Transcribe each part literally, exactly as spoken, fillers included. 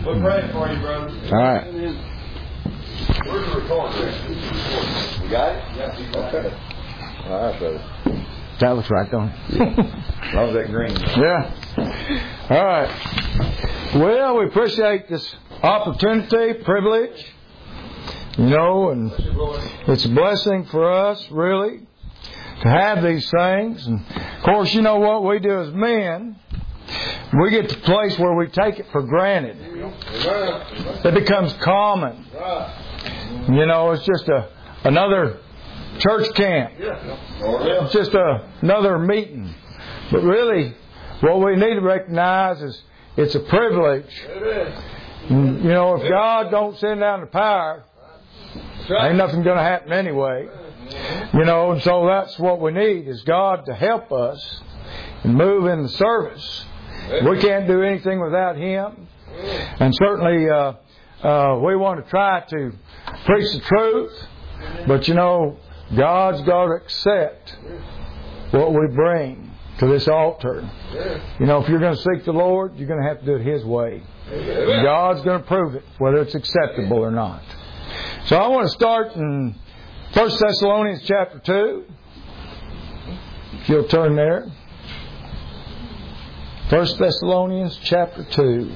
We're praying for you, brother. All right. Where's the recorder? You got it? Yeah. Okay. All right, brother. That looks right, don't it? As long as that green. Yeah. All right. Well, we appreciate this opportunity, privilege, you know, and it's a blessing for us, really, to have these things. And, of course, you know what we do as men, we get to the place where we take it for granted. It becomes common. You know, it's just a another church camp. It's just a, another meeting. But really, what we need to recognize is it's a privilege. You know, if God don't send down the power, ain't nothing going to happen anyway. You know, and so that's what we need, is God to help us and move in the service. We can't do anything without Him. And certainly uh, uh, we want to try to preach the truth. But, you know, God's got to accept what we bring to this altar. You know, if you're going to seek the Lord, you're going to have to do it His way. God's going to prove it, whether it's acceptable or not. So I want to start in First Thessalonians chapter two. If you'll turn there. First Thessalonians chapter two.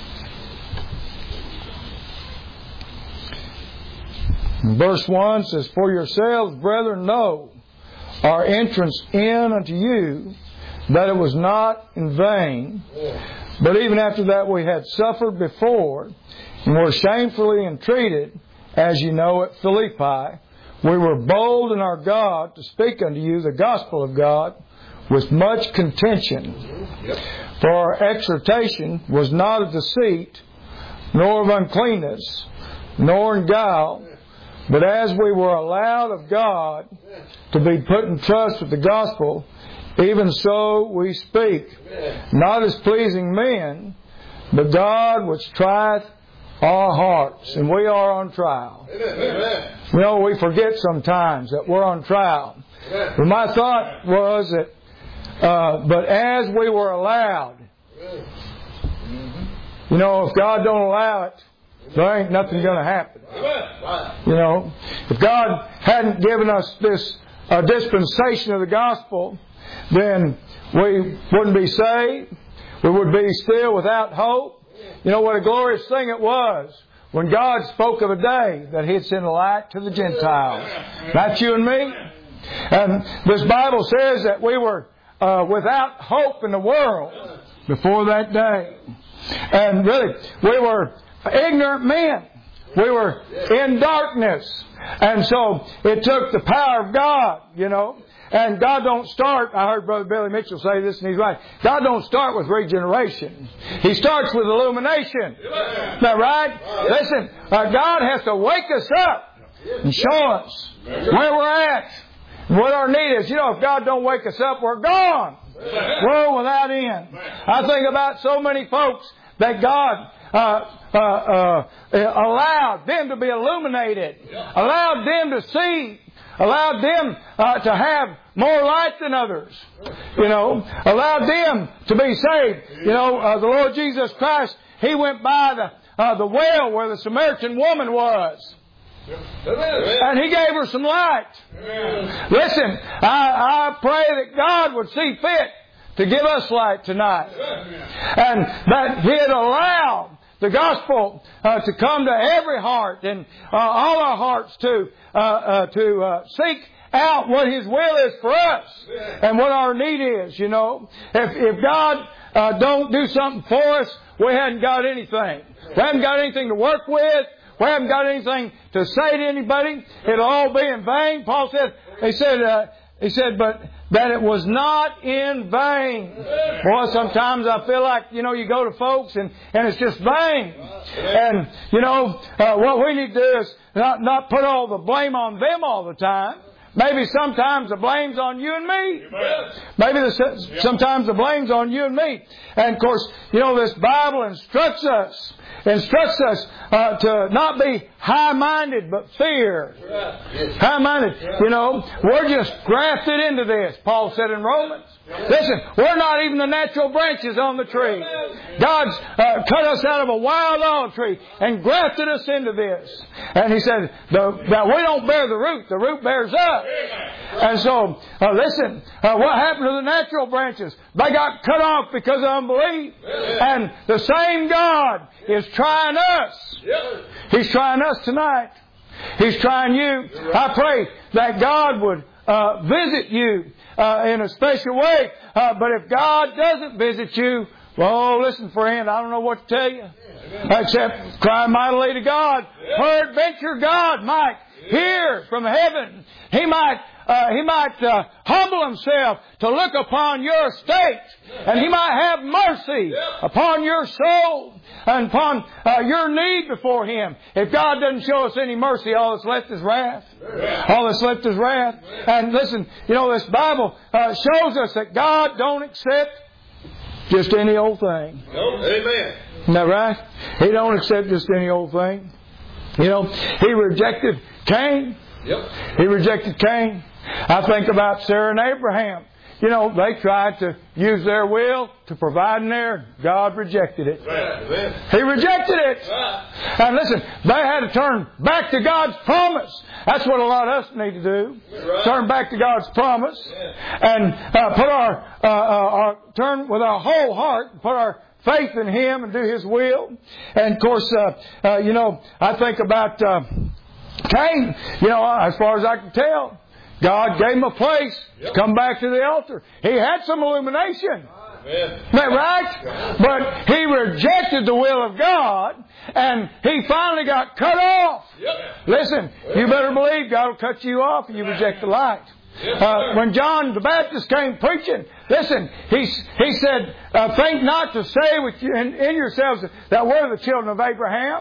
And verse one says, "For yourselves, brethren, know our entrance in unto you, that it was not in vain. But even after that we had suffered before, and were shamefully entreated, as you know, at Philippi, we were bold in our God to speak unto you the gospel of God with much contention. For our exhortation was not of deceit, nor of uncleanness, nor in guile, but as we were allowed of God to be put in trust with the gospel, even so we speak, not as pleasing men, but God which trieth our hearts." And we are on trial. Amen. You know, we forget sometimes that we're on trial. But my thought was that, uh, but as we were allowed, you know, if God don't allow it, there ain't nothing going to happen. You know, if God hadn't given us this uh, dispensation of the gospel, then we wouldn't be saved. We would be still without hope. You know what a glorious thing it was when God spoke of a day that He'd send a light to the Gentiles. That's you and me. And this Bible says that we were uh, without hope in the world before that day. And really, we were ignorant men. We were in darkness. And so it took the power of God, you know. And God don't start, I heard Brother Billy Mitchell say this, and he's right. God don't start with regeneration. He starts with illumination. Isn't that right? Listen, uh, God has to wake us up and show us where we're at and what our need is. You know, if God don't wake us up, we're gone. We're without end. I think about so many folks that God uh, uh, uh, allowed them to be illuminated, allowed them to see, allowed them uh, to have more light than others, you know, allowed them to be saved. You know, uh, the Lord Jesus Christ, He went by the uh, the well where the Samaritan woman was. And He gave her some light. Listen, I, I pray that God would see fit to give us light tonight. And that He'd allow the gospel uh, to come to every heart, and uh, all our hearts to uh, uh, to uh, seek out what His will is for us and what our need is. You know, if if God uh, don't do something for us, we haven't got anything. We haven't got anything to work with. We haven't got anything to say to anybody. It'll all be in vain. Paul said. He said. Uh, He said, but that it was not in vain. Boy, sometimes I feel like, you know, you go to folks and, and it's just vain. And, you know, uh, what we need to do is not, not put all the blame on them all the time, maybe sometimes the blame's on you and me. Maybe the, sometimes the blame's on you and me. And of course, you know, this Bible instructs us, instructs us uh, to not be high-minded, but fear. High-minded. You know, we're just grafted into this, Paul said in Romans. Listen, we're not even the natural branches on the tree. God's uh, cut us out of a wild olive tree and grafted us into this. And He said the, that we don't bear the root. The root bears us. And so, uh, listen, uh, what happened to the natural branches? They got cut off because of unbelief. And the same God is trying us. He's trying us tonight. He's trying you. I pray that God would uh, visit you uh, in a special way. Uh, but if God doesn't visit you, well, listen, friend, I don't know what to tell you. Except cry mightily to God. Peradventure God might hear from heaven. He might Uh, he might uh, humble Himself to look upon your state. And He might have mercy upon your soul and upon uh, your need before Him. If God doesn't show us any mercy, all that's left is wrath. All that's left is wrath. And listen, you know, this Bible uh, shows us that God don't accept just any old thing. Amen. Isn't that right? He don't accept just any old thing. You know, He rejected Cain. Yep. He rejected Cain. I think about Sarah and Abraham. You know, they tried to use their will to provide an heir. God rejected it. Right. He rejected it. Right. And listen, they had to turn back to God's promise. That's what a lot of us need to do. Right. Turn back to God's promise. Yeah. And uh, put our, uh, uh, our, turn with our whole heart, put our faith in Him and do His will. And of course, uh, uh, you know, I think about uh, Cain. You know, as far as I can tell, God gave him a place yep. to come back to the altar. He had some illumination. Amen. Isn't that right? But he rejected the will of God, and he finally got cut off. Yep. Listen, you better believe God will cut you off if you reject the light. Yes, uh, when John the Baptist came preaching, listen, he, he said, uh, think not to say with you, in, in yourselves that we're the children of Abraham.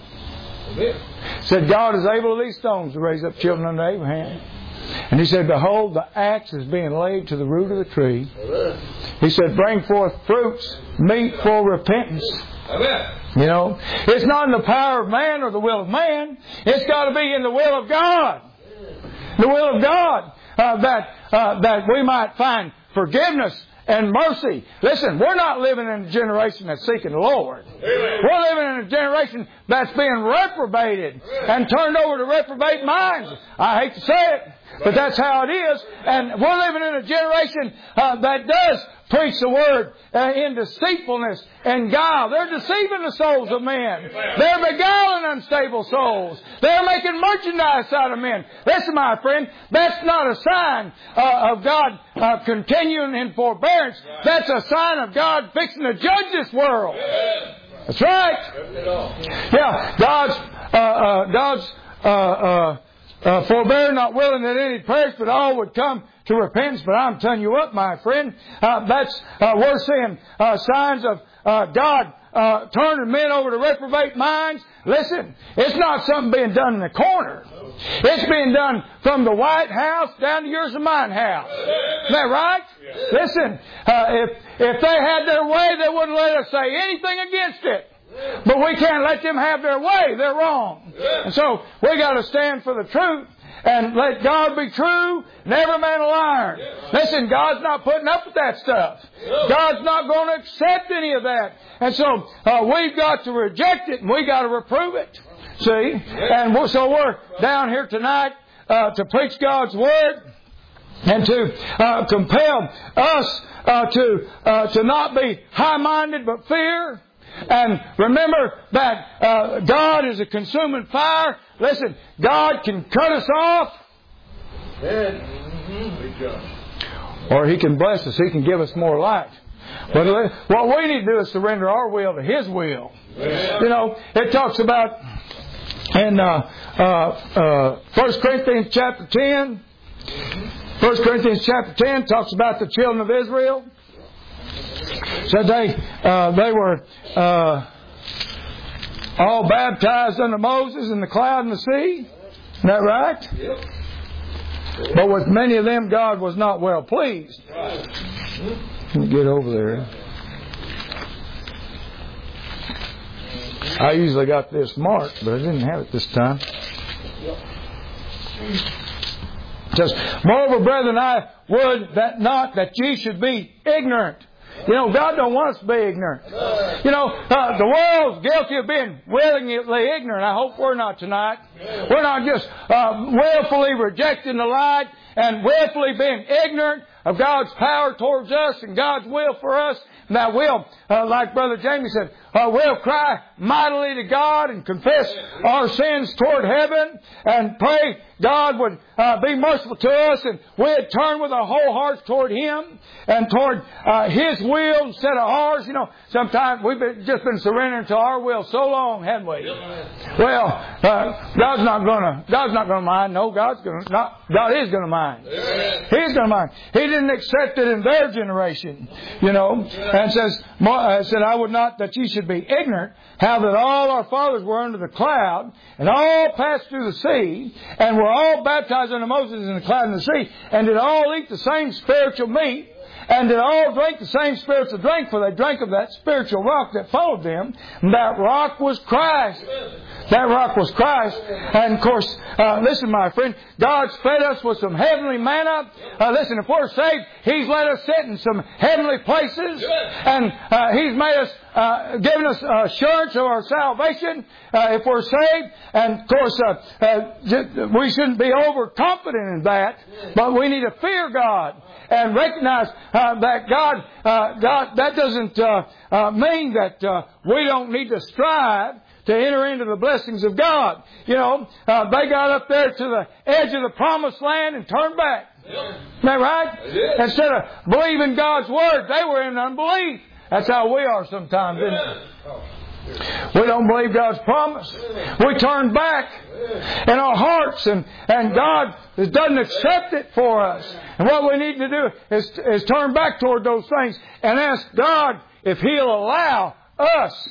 Amen. Said God is able of these stones to raise up children unto Abraham. And He said, behold, the axe is being laid to the root of the tree. He said, bring forth fruits, meet for repentance. You know, it's not in the power of man or the will of man. It's got to be in the will of God. The will of God, uh, that uh, that we might find forgiveness and mercy. Listen, we're not living in a generation that's seeking the Lord. Amen. We're living in a generation that's being reprobated and turned over to reprobate minds. I hate to say it, but that's how it is. And we're living in a generation uh, that does preach the Word uh, in deceitfulness and guile. They're deceiving the souls of men. They're beguiling unstable souls. They're making merchandise out of men. Listen, my friend, that's not a sign uh, of God uh, continuing in forbearance. That's a sign of God fixing to judge this world. That's right. Yeah, God's uh, uh, God's uh, uh, uh, forbear, not willing that any perish, but all would come to repentance. But I'm telling you what, my friend, uh, that's uh, we're seeing uh, signs of uh, God uh, turning men over to reprobate minds. Listen, it's not something being done in the corner. It's being done from the White House down to yours and mine house. Isn't that right? Listen, uh, if if they had their way, they wouldn't let us say anything against it. But we can't let them have their way. They're wrong. And so we got to stand for the truth and let God be true and every man a liar. Listen, God's not putting up with that stuff. God's not going to accept any of that. And so uh, we've got to reject it and we've got to reprove it. See? And we're, so we're down here tonight uh, to preach God's Word and to uh, compel us uh, to uh, to not be high-minded but fear. And remember that uh, God is a consuming fire. Listen, God can cut us off. Or He can bless us. He can give us more light. But what we need to do is surrender our will to His will. You know, it talks about in uh, uh, uh, First Corinthians chapter ten. First Corinthians chapter ten talks about the children of Israel. So they uh, they were uh, all baptized under Moses in the cloud and the sea. Isn't that right? Yep. But with many of them God was not well pleased. Let me get over there. I usually got this marked, but I didn't have it this time. It says, moreover, brethren, I would that not that ye should be ignorant. You know, God don't want us to be ignorant. You know, uh, the world's guilty of being willingly ignorant. I hope we're not tonight. We're not just uh, willfully rejecting the light and willfully being ignorant of God's power towards us and God's will for us. Now we'll, uh, like Brother Jamie said, uh, we'll cry mightily to God and confess our sins toward heaven and pray God would uh, be merciful to us and we'd turn with our whole hearts toward Him and toward uh, His will instead of ours. You know, sometimes we've been, just been surrendering to our will so long, haven't we? Well, uh, God's not gonna, God's not gonna mind. No, God's gonna, not, God is gonna mind. He's gonna mind. He didn't accept it in their generation, you know. And says, uh, said, I would not that ye should be ignorant, how that all our fathers were under the cloud, and all passed through the sea, and were all baptized unto Moses in the cloud and the sea, and did all eat the same spiritual meat, and did all drink the same spiritual drink, for they drank of that spiritual rock that followed them, and that rock was Christ. That rock was Christ. And of course, uh, listen, my friend, God's fed us with some heavenly manna. Uh, listen, if we're saved, He's let us sit in some heavenly places. And uh, He's made us, uh, given us assurance of our salvation uh, if we're saved. And of course, uh, uh, we shouldn't be overconfident in that, but we need to fear God and recognize uh, that God, uh, God, that doesn't uh, uh, mean that uh, we don't need to strive to enter into the blessings of God. You know, uh, they got up there to the edge of the promised land and turned back. Yep. Isn't that right? Instead of believing God's Word, they were in unbelief. That's how we are sometimes, isn't it? We don't believe God's promise. We turn back in our hearts, and, and God doesn't accept it for us. And what we need to do is, is turn back toward those things and ask God if He'll allow us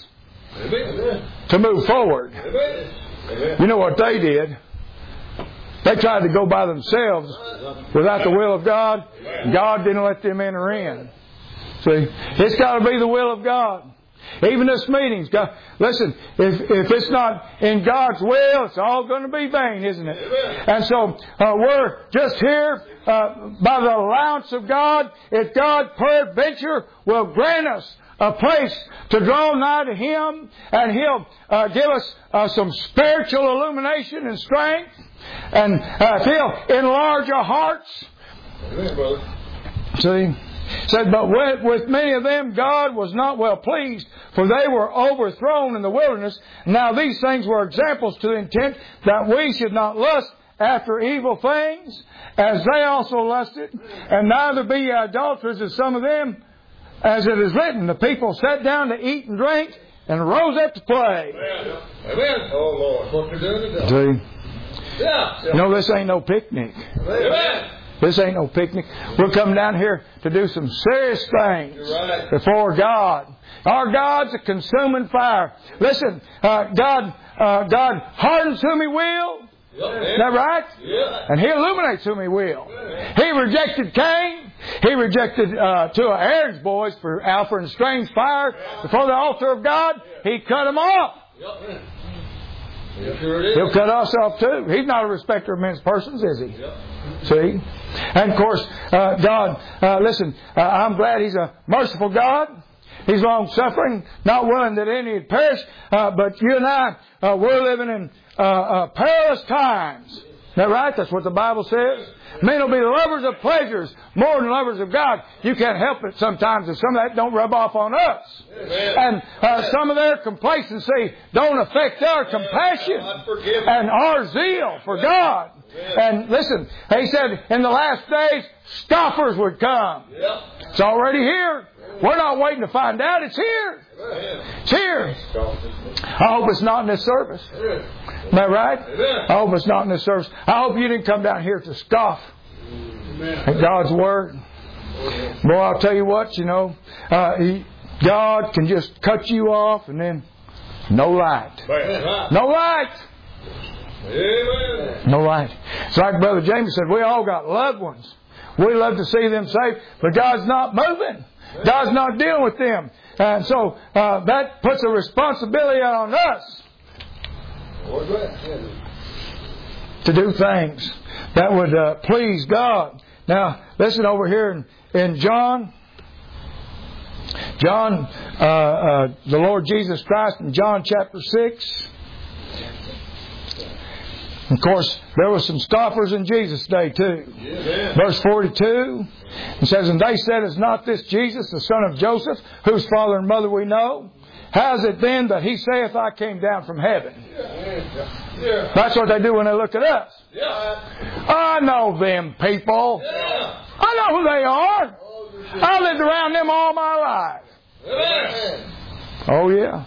to move forward. You know what they did? They tried to go by themselves without the will of God. God didn't let them enter in. See, it's got to be the will of God. Even this meeting's got, listen, if, if it's not in God's will, it's all going to be vain, isn't it? And so uh, we're just here uh, by the allowance of God. If God peradventure will grant us a place to draw nigh to Him, and He'll uh, give us uh, some spiritual illumination and strength, and uh, He'll enlarge our hearts. Amen, brother. See? Said, but with, with many of them God was not well pleased, for they were overthrown in the wilderness. Now these things were examples to the intent that we should not lust after evil things, as they also lusted, and neither be ye idolaters as some of them. As it is written, the people sat down to eat and drink and rose up to play. Amen. Amen. Oh, Lord. What they're doing today. See? Yeah. You know, this ain't no picnic. Amen. This ain't no picnic. We're coming down here to do some serious things right. before God. Our God's a consuming fire. Listen, uh, God, uh, God hardens whom He will. Yep. Is that right? Yeah. And He illuminates whom He will. Yeah. He rejected Cain. He rejected uh, two of Aaron's boys for offering a strange fire before the altar of God. He cut them off. Yep. Yeah, sure it is. He'll cut us off too. He's not a respecter of men's persons, is He? Yep. See? And of course, uh, God, uh, listen, uh, I'm glad He's a merciful God. He's long-suffering, not willing that any would perish. Uh, but you and I, uh, we're living in uh, uh, perilous times. Is that right? That's what the Bible says. Men will be lovers of pleasures more than lovers of God. You can't help it sometimes if some of that don't rub off on us. Amen. And uh, some of their complacency don't affect our compassion and our zeal for God. Amen. And listen, He said in the last days, scoffers would come. Yep. It's already here. We're not waiting to find out. It's here. It's here. I hope it's not in this service. Isn't that right? I hope it's not in this service. I hope you didn't come down here to scoff at God's Word. Boy, I'll tell you what, you know, uh, he, God can just cut you off and then no light. No light. Amen. No light. It's like Brother James said, we all got loved ones. We love to see them saved, but God's not moving. God's not dealing with them. And so uh, that puts a responsibility on us to do things that would uh, please God. Now, listen over here in, in John. John, uh, uh, the Lord Jesus Christ in John chapter six. Of course, there were some scoffers in Jesus' day too. Yeah. Verse forty-two, it says, and they said, is not this Jesus, the son of Joseph, whose father and mother we know? How is it then that he saith, I came down from heaven? Yeah. Yeah. That's what they do when they look at us. Yeah. I know them people. Yeah. I know who they are. I lived around them all my life. Yeah. Oh, yeah.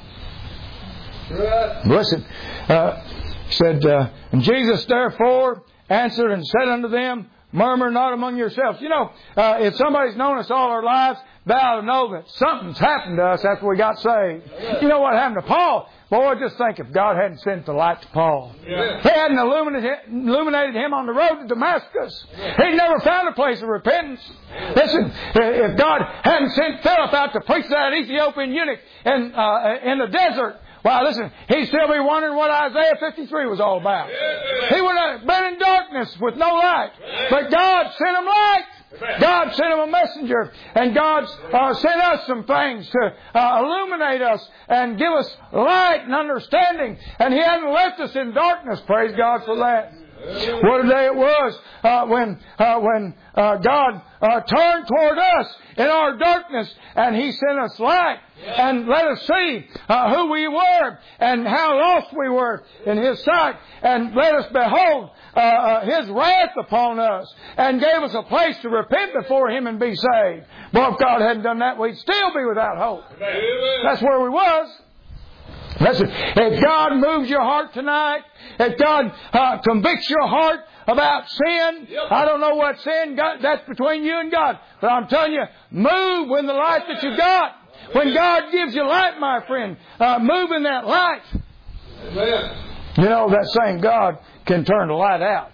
Yeah. Listen, uh, said, uh, and Jesus therefore answered and said unto them, murmur not among yourselves. You know, uh, if somebody's known us all our lives, they ought to know that something's happened to us after we got saved. You know what happened to Paul? Boy, just think if God hadn't sent the light to Paul. Yeah. He hadn't illuminated, illuminated him on the road to Damascus. He'd never found a place of repentance. Listen, if God hadn't sent Philip out to preach to that Ethiopian eunuch in, uh, in the desert, well, listen, he'd still be wondering what Isaiah fifty-three was all about. He would have been in darkness with no light. But God sent him light. God sent him a messenger. And God uh, sent us some things to uh, illuminate us and give us light and understanding. And He hadn't left us in darkness. Praise God for that. What a day it was uh, when uh, when uh, God uh, turned toward us in our darkness and He sent us light and let us see uh, who we were and how lost we were in His sight and let us behold uh, uh, His wrath upon us and gave us a place to repent before Him and be saved. But if God hadn't done that, we'd still be without hope. That's where we was. Listen, if God moves your heart tonight, if God uh, convicts your heart about sin, yep. I don't know what sin, God, that's between you and God. But I'm telling you, move in the light that you got. When God gives you light, my friend, uh, move in that light. Amen. You know, that same God can turn the light out.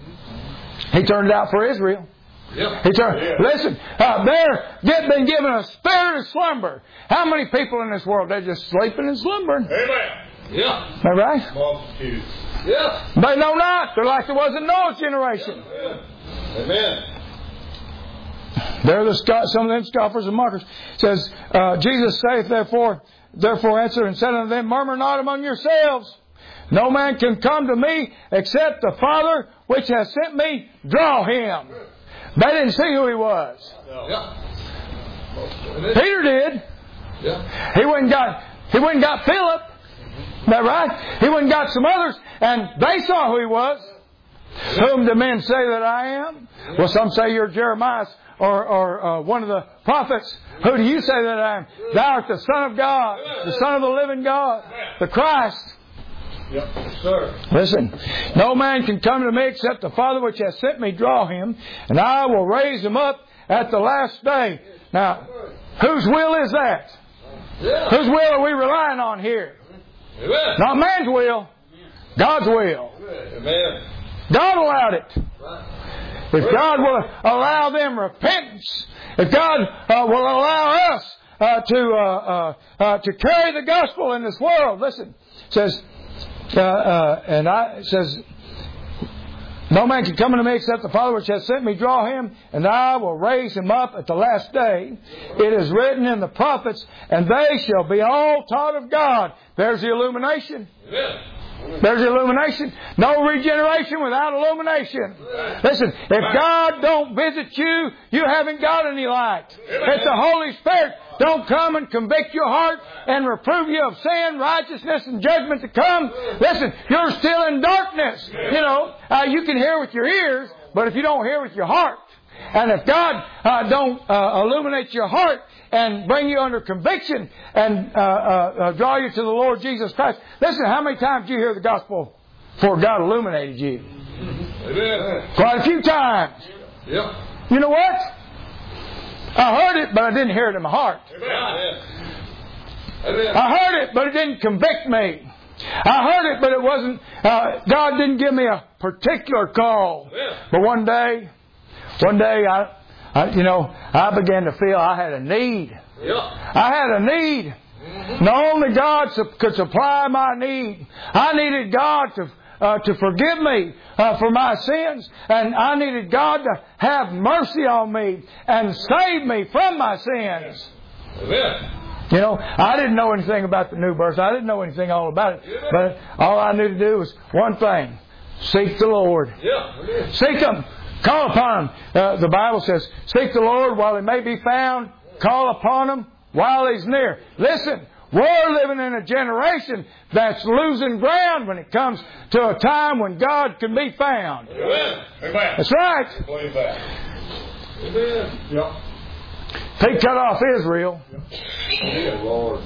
He turned it out for Israel. Yep. He turned, yeah. Listen, uh, they're been given a spirit of slumber. How many people in this world, they're just sleeping and slumbering? Amen. Yeah. Is that right? Multitudes. Yeah. They know not. They're like there was in Noah's generation. Yeah. Amen. They're the some of them scoffers and mockers. It says, uh, Jesus saith, therefore, therefore answered and said unto them, murmur not among yourselves. No man can come to me except the Father which has sent me draw him. They didn't see who He was. Yeah. Peter did. Yeah. He went and got he went and got Philip. Is that right? He went and got some others, and they saw who He was. Yeah. Whom do men say that I am? Yeah. Well, some say you're Jeremiah or or uh, one of the prophets. Who do you say that I am? Thou art the Son of God, the Son of the living God, the Christ. Yep, sir. Listen, no man can come to me except the Father which has sent me draw him, and I will raise him up at the last day. Now, whose will is that? Yeah. Whose will are we relying on here? Amen. Not man's will, God's will. Amen. God allowed it. If God will allow them repentance, if God uh, will allow us uh, to uh, uh, uh, to carry the gospel in this world, listen, it says. Uh, uh, and I, it says, no man can come unto me except the Father which has sent me draw him, and I will raise him up at the last day. It is written in the prophets, and they shall be all taught of God. There's the illumination. There's the illumination. No regeneration without illumination. Listen, if God don't visit you, you haven't got any light. If the Holy Spirit don't come and convict your heart and reprove you of sin, righteousness, and judgment to come, listen, you're still in darkness. You know, uh, you can hear with your ears, but if you don't hear with your heart, and if God uh, don't uh, illuminate your heart and bring you under conviction and uh, uh, uh, draw you to the Lord Jesus Christ, listen, how many times did you hear the gospel before God illuminated you? Amen. Quite a few times. Yep. You know what? I heard it, but I didn't hear it in my heart. Amen. I heard it, but it didn't convict me. I heard it, but it wasn't, uh, God didn't give me a particular call. But one day, one day, I, I, you know, I began to feel I had a need. I had a need. Not only God could supply my need, I needed God to Uh, to forgive me uh, for my sins, and I needed God to have mercy on me and save me from my sins. Amen. You know, I didn't know anything about the new birth. I didn't know anything all about it. But all I knew to do was one thing: seek the Lord. Yeah. Seek Him. Call upon Him. Uh, the Bible says, "Seek the Lord while He may be found. Call upon Him while He's near." Listen. We're living in a generation that's losing ground when it comes to a time when God can be found. Amen. That's right. Believe that. Amen. Yep. He cut off Israel. Yep. Lord.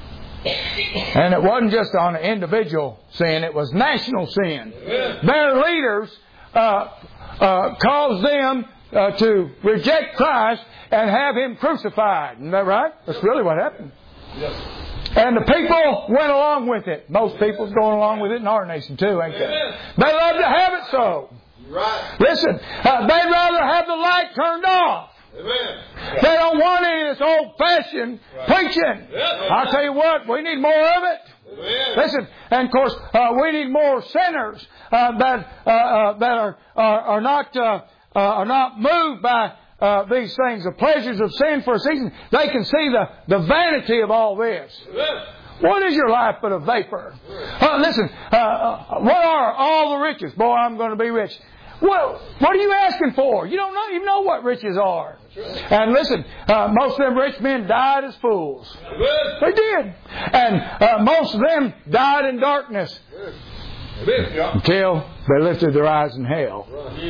And it wasn't just on an individual sin, it was national sin. Amen. Their leaders uh, uh, caused them uh, to reject Christ and have Him crucified. Isn't that right? That's really what happened. Yes. And the people went along with it. Most people's going along with it in our nation too, ain't they? Amen. They love to have it so. Right. Listen, uh, they'd rather have the light turned off. Amen. They don't want any of this old-fashioned right. preaching. Yes. I'll tell you what, we need more of it. Amen. Listen, and of course, uh, we need more sinners uh, that uh, uh, that are are, are not uh, uh, are not moved by Uh, these things, the pleasures of sin for a season. They can see the, the vanity of all this. What is your life but a vapor? Uh, listen, uh, uh, what are all the riches? Boy, I'm going to be rich. What, what are you asking for? You don't know, even know what riches are. And listen, uh, most of them rich men died as fools. They did. And uh, most of them died in darkness. Until they lifted their eyes in hell.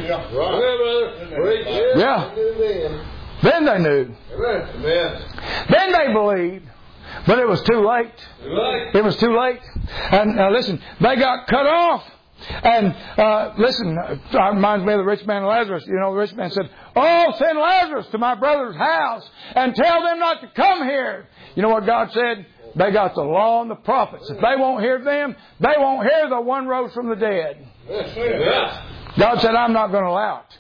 Yeah. Then they knew. Then they believed. But it was too late. It was too late. And uh, listen, they got cut off. And uh, listen, it reminds me of the rich man and Lazarus. You know, the rich man said, "Oh, send Lazarus to my brother's house and tell them not to come here." You know what God said? They got the law and the prophets. If they won't hear them, they won't hear the one rose from the dead. God said, "I'm not going to allow it."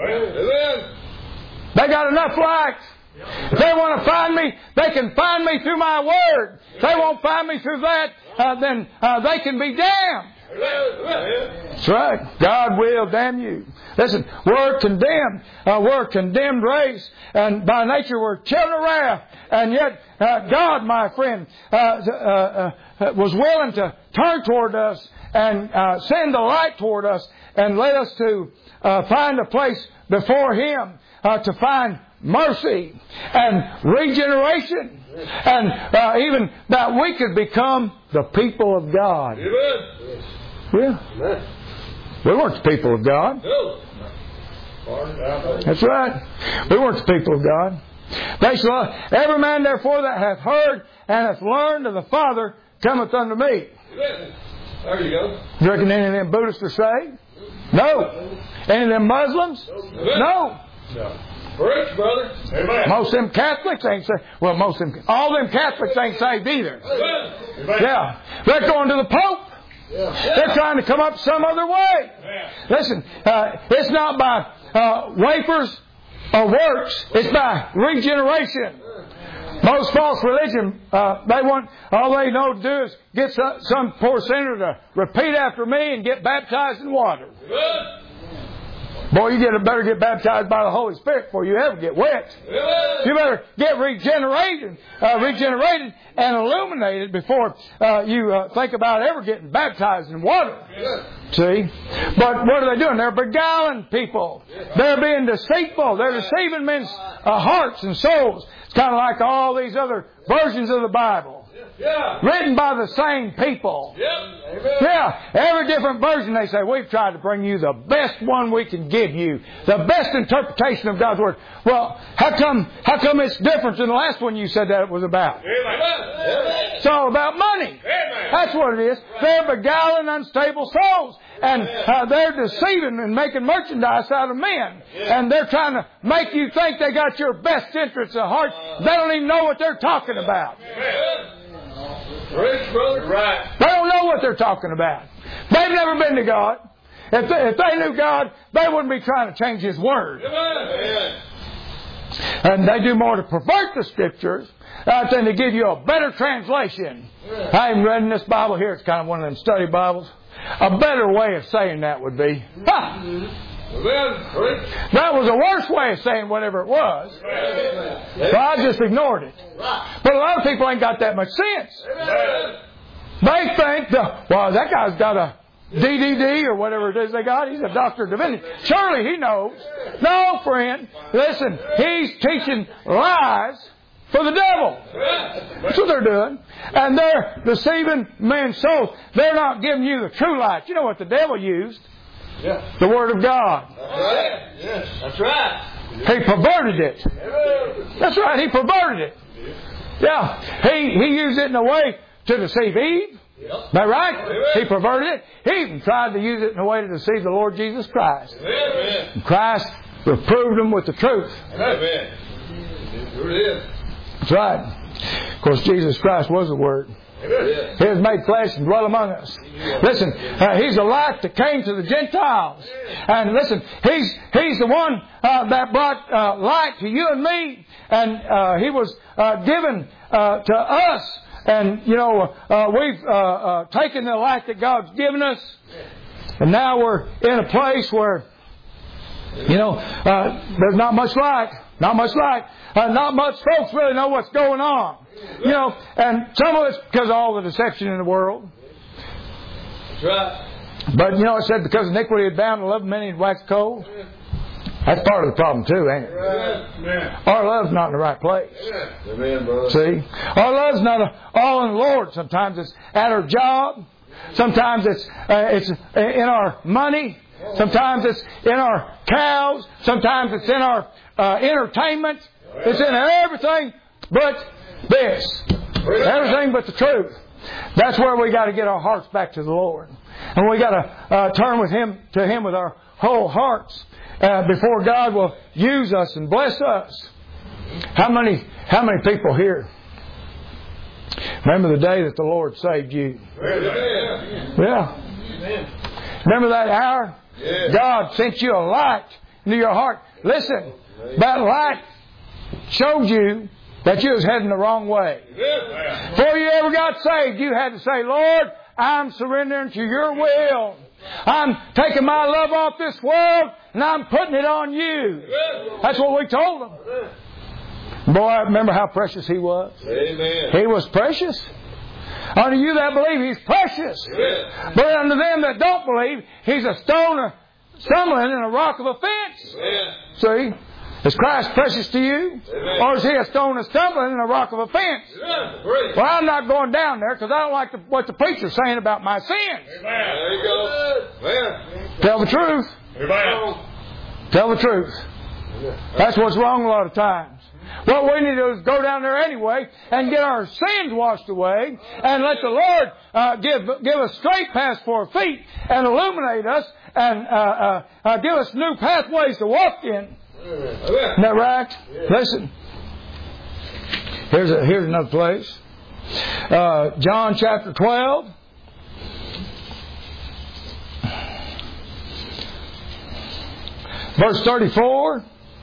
They got enough light. If they want to find me, they can find me through my word. If they won't find me through that, uh, then uh, they can be damned. That's right. God will damn you. Listen, we're condemned. Uh, we're a condemned race. And by nature we're children of wrath. And yet uh, God, my friend, uh, uh, uh, was willing to turn toward us and uh, send the light toward us and led us to uh, find a place before Him uh, to find mercy and regeneration. And uh, even that we could become the people of God. Amen. Yeah. We weren't the people of God. That's right. We weren't the people of God. They shall, every man therefore that hath heard and hath learned of the Father cometh unto me. There you go. You reckon any of them Buddhists are saved? No. Any of them Muslims? No. No. Preach, brother. Amen. Most of them Catholics ain't saved. Well, most of them, all them Catholics ain't saved either. Amen. Yeah. They're going to the Pope. Yeah. They're trying to come up some other way. Yeah. Listen, uh, it's not by uh, wafers or works. It's by regeneration. Most false religion, uh, they want, all they know to do is get some, some poor sinner to repeat after me and get baptized in water. Good. Boy, you get better get baptized by the Holy Spirit before you ever get wet. Good. You better get regenerated, uh, regenerated and illuminated before uh, you uh, think about ever getting baptized in water. Good. See? But what are they doing? They're beguiling people. They're being deceitful. They're deceiving men's uh, hearts and souls. It's kind of like all these other versions of the Bible. Yeah. Written by the same people. Yep. Yeah. Every different version they say, "We've tried to bring you the best one we can give you. The best interpretation of God's Word." Well, how come how come it's different than the last one you said that it was about? Amen. It's all about money. Amen. That's what it is. They're beguiling unstable souls. And uh, they're deceiving and making merchandise out of men. Yeah. And they're trying to make you think they got your best interests at heart. They don't even know what they're talking about. Yeah. Rich, brother. Right. They don't know what what they're talking about. They've never been to God. If they, if they knew God, they wouldn't be trying to change His Word. Amen. And they do more to pervert the Scriptures uh, than to give you a better translation. I haven't read in this Bible here. It's kind of one of them study Bibles. A better way of saying that would be, ha! That was a worse way of saying whatever it was. So I just ignored it. But a lot of people ain't got that much sense. They think, the, well, that guy's got a D D D or whatever it is they got. He's a doctor of divinity. Surely he knows. No, friend. Listen, he's teaching lies for the devil. That's what they're doing. And they're deceiving men's souls. They're not giving you the true light. You know what the devil used? Yeah. The Word of God. That's right. Yes. That's right. He perverted it. That's right. He perverted it. Yeah. He, he used it in a way to deceive Eve. Yep. Is that right? Amen. He perverted it. He even tried to use it in a way to deceive the Lord Jesus Christ. Amen. And Christ reproved him with the truth. Amen. Sure it is. That's right. Of course, Jesus Christ was the Word. Amen. He was made flesh and dwelt among us. Listen, uh, He's the light that came to the Gentiles. And listen, He's He's the one uh, that brought uh, light to you and me. And uh, He was uh, given uh, to us. And, you know, uh, we've uh, uh, taken the light that God's given us. And now we're in a place where, you know, uh, there's not much light. Not much light. Uh, not much folks really know what's going on. You know, and some of it's because of all the deception in the world. That's right. But, you know, it said because iniquity had bound to love many and waxed cold. That's part of the problem too, ain't it? Amen. Our love's not in the right place. Amen, brother. See? Our love's not all in the Lord. Sometimes it's at our job. Sometimes it's uh, it's in our money. Sometimes it's in our cows. Sometimes it's in our uh, entertainment. It's in everything but this. Everything but the truth. That's where we got to get our hearts back to the Lord. And we got to uh, turn with Him to Him with our whole hearts. Uh, before God will use us and bless us. How many how many people here remember the day that the Lord saved you? Yeah. Remember that hour? God sent you a light into your heart. Listen, that light showed you that you was heading the wrong way. Before you ever got saved, you had to say, Lord, I'm surrendering to your will. I'm taking my love off this world and I'm putting it on you. That's what we told them. Boy, I remember how precious He was. Amen. He was precious. Unto you that believe, He's precious. Amen. But unto them that don't believe, He's a stone of stumbling and a rock of offense. Amen. See? Is Christ precious to you? Amen. Or is He a stone of stumbling and a rock of offense? Amen. Well, I'm not going down there because I don't like the, what the preacher's saying about my sins. Amen. There you go. Amen. Tell the truth. Amen. Tell the truth. That's what's wrong a lot of times. What we need to do is go down there anyway and get our sins washed away and let the Lord uh, give give us straight paths for our feet and illuminate us and uh, uh, uh, give us new pathways to walk in. Isn't that right? Listen. Here's a, here's another place. Uh, John chapter twelve. Verse thirty-four.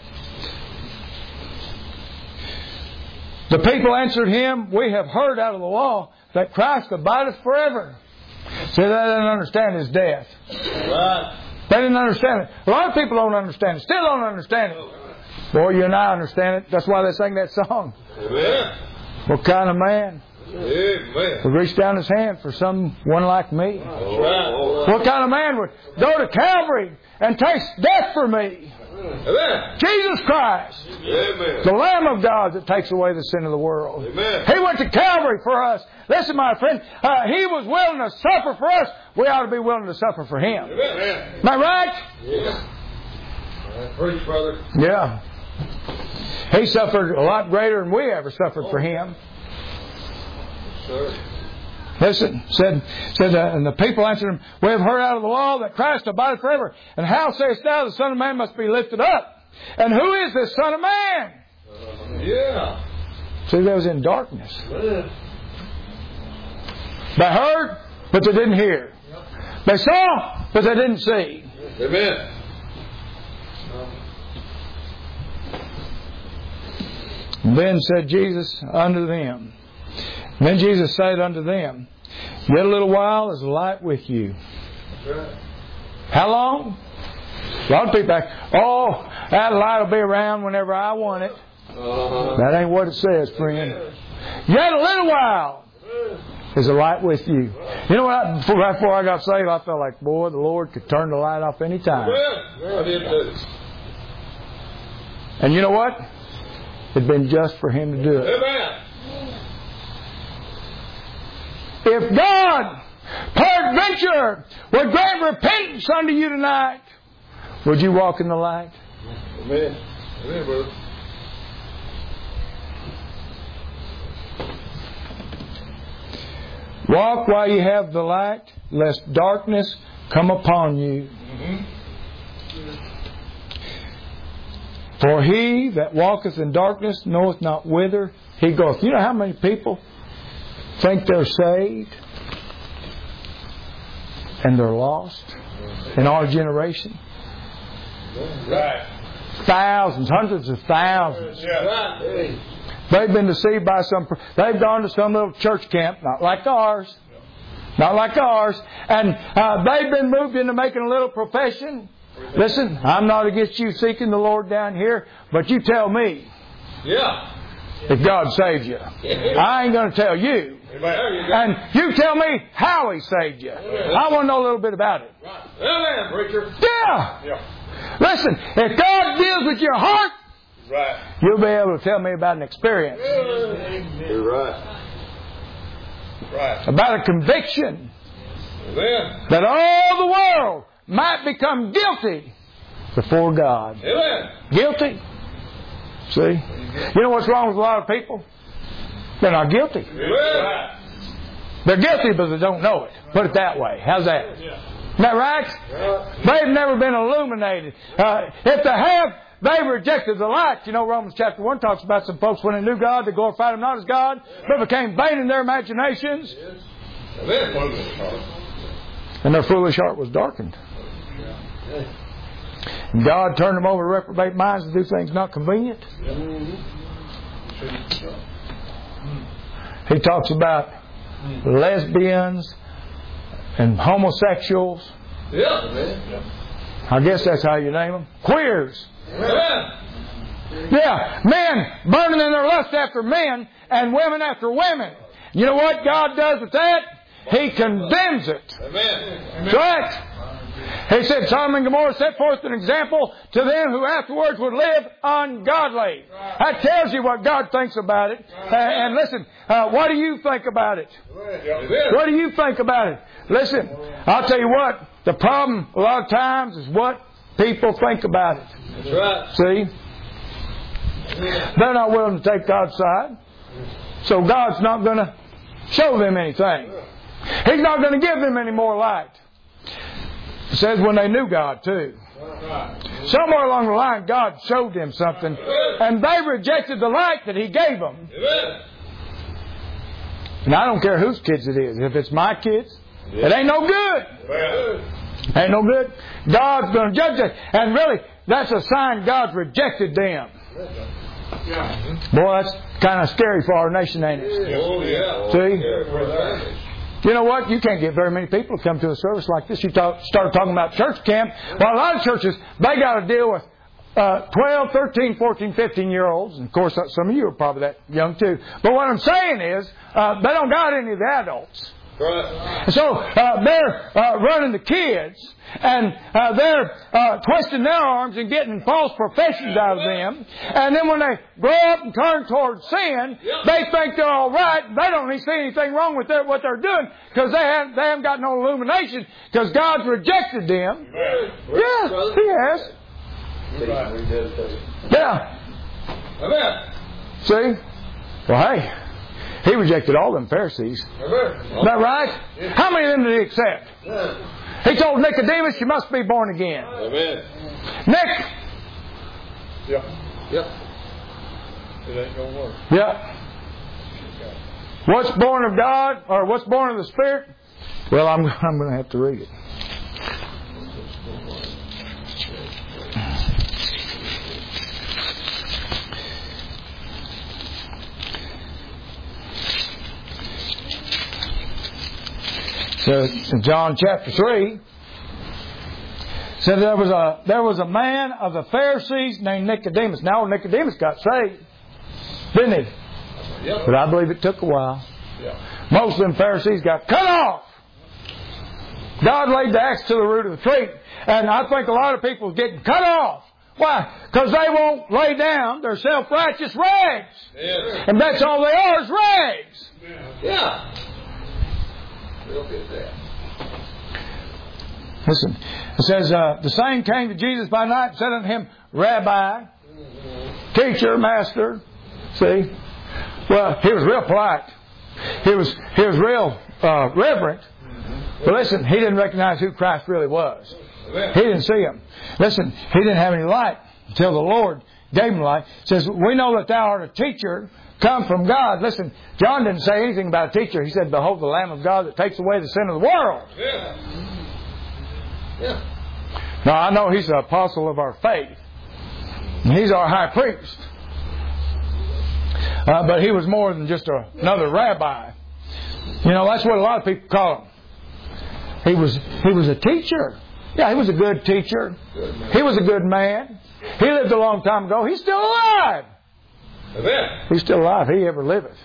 The people answered Him, we have heard out of the law that Christ abideth forever. See, they didn't understand His death. Right. They didn't understand it. A lot of people don't understand it. Still don't understand it. Boy, you and I understand it. That's why they sang that song. Amen. What kind of man Amen. would reach down his hand for someone like me? All right. All right. What kind of man would go to Calvary and taste death for me? Amen. Jesus Christ. Amen. The Lamb of God that takes away the sin of the world. Amen. He went to Calvary for us. Listen, my friend, uh, He was willing to suffer for us. We ought to be willing to suffer for Him. Amen. Am I right? Yeah. Right. Preach, brother. Yeah. He suffered a lot greater than we ever suffered for Him. Sir. Listen, said, said, uh, and the people answered Him, we have heard out of the law that Christ abideth forever. And how sayest thou the Son of Man must be lifted up? And who is this Son of Man? Uh, yeah. See, they was in darkness. They heard but they didn't hear. They saw, but they didn't see. Amen. Then said Jesus unto them. Then Jesus said unto them, Yet a little while is the light with you. How long? A lot of people ask, oh, that light will be around whenever I want it. Uh-huh. That ain't what it says, friend. Yet a little while is the light with you. You know what? Before, right before I got saved, I felt like, boy, the Lord could turn the light off any time. And you know what? It'd been just for Him to do it. Amen. If God, peradventure, would grant repentance unto you tonight, would you walk in the light? Amen. Amen, brother. Walk while you have the light, lest darkness come upon you. Mm-hmm. For he that walketh in darkness knoweth not whither he goeth. You know how many people think they're saved and they're lost in our generation? Right. Thousands, hundreds of thousands. Yeah. They've been deceived by some. They've gone to some little church camp, not like ours, not like ours, and uh, they've been moved into making a little profession. Listen, I'm not against you seeking the Lord down here, but you tell me. Yeah. If God saved you. I ain't going to tell you. And you tell me how He saved you. I want to know a little bit about it. Amen, preacher. Yeah. Yeah. Listen, if God deals with your heart, right, you'll be able to tell me about an experience. You're right. Right. About a conviction. Amen. That all the world might become guilty before God. Amen. Guilty. See? You know what's wrong with a lot of people? They're not guilty. Amen. They're guilty, but they don't know it. Put it that way. How's that? Isn't that right? They've never been illuminated. Uh, if they have, they rejected the light. You know, Romans chapter one talks about some folks when they knew God, they glorified Him not as God, but became vain in their imaginations. And their foolish heart was darkened. And God turned them over to reprobate minds to do things not convenient. He talks about lesbians and homosexuals. I guess that's how you name them. Queers. Yeah, men burning in their lust after men and women after women. You know what God does with that? He condemns it. Amen. That's right. He said, Sodom and Gomorrah set forth an example to them who afterwards would live ungodly. That tells you what God thinks about it. Uh, and listen, uh, what do you think about it? What do you think about it? Listen, I'll tell you what, the problem a lot of times is what people think about it. That's right. See? They're not willing to take God's side. So God's not going to show them anything. He's not going to give them any more light. It says when they knew God too. Somewhere along the line God showed them something and they rejected the light that He gave them. And I don't care whose kids it is. If it's my kids, it ain't no good. Ain't no good. God's going to judge it. And really, that's a sign God's rejected them. Boy, that's kind of scary for our nation, ain't it? Oh, yeah. See? You know what? You can't get very many people to come to a service like this. You talk, start talking about church camp. Well, a lot of churches, they got to deal with uh, twelve, thirteen, fourteen, fifteen-year-olds. And, of course, some of you are probably that young, too. But what I'm saying is, uh, they don't got any of the adults. Right. So uh, they're uh, running the kids, and uh, they're uh, twisting their arms and getting false professions out of them. And then when they grow up and turn towards sin, they think they're all right. They don't even see anything wrong with their, what they're doing because they haven't, they haven't got no illumination because God's rejected them. Yeah, He has. Yeah. See? Well, hey. He rejected all them Pharisees. Is that right? How many of them did He accept? He told Nicodemus, you must be born again. Amen. Nick! Yeah. Yeah. It ain't gonna work. Yeah. What's born of God, or what's born of the Spirit, Well, I'm, I'm going to have to read it. So in John chapter three, said there was a there was a man of the Pharisees named Nicodemus. Now Nicodemus got saved, didn't he? Yep. But I believe it took a while. Yep. Most of them Pharisees got cut off. God laid the axe to the root of the tree, and I think a lot of people are getting cut off. Why? Because they won't lay down their self-righteous rags, yes. And that's all they are is rags. Yeah. yeah. Listen, it says, uh, the same came to Jesus by night and said unto him, Rabbi, teacher, master. See? Well, he was real polite. He was, he was real uh, reverent. But listen, he didn't recognize who Christ really was. He didn't see him. Listen, he didn't have any light until the Lord gave him light. It says, we know that thou art a teacher, come from God. Listen, John didn't say anything about a teacher. He said, behold the Lamb of God that takes away the sin of the world. Yeah. Yeah. Now, I know he's the apostle of our faith. He's our high priest. Uh, but he was more than just a, another rabbi. You know, that's what a lot of people call him. He was, he was a teacher. Yeah, he was a good teacher. He was a good man. He lived a long time ago. He's still alive. Amen. He's still alive. He ever liveth.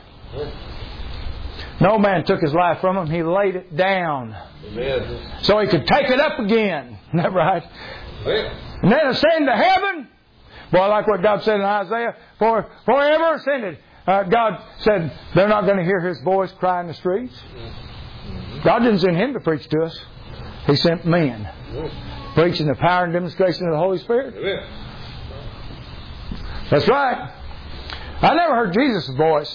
No man took his life from him. He laid it down. Amen. So he could take it up again. Isn't that right? Amen. And then ascend to heaven. Boy, I like what God said in Isaiah. For forever ascended. Uh, God said they're not going to hear His voice cry in the streets. God didn't send Him to preach to us. He sent men. Preaching the power and demonstration of the Holy Spirit. Amen. That's right. I never heard Jesus' voice.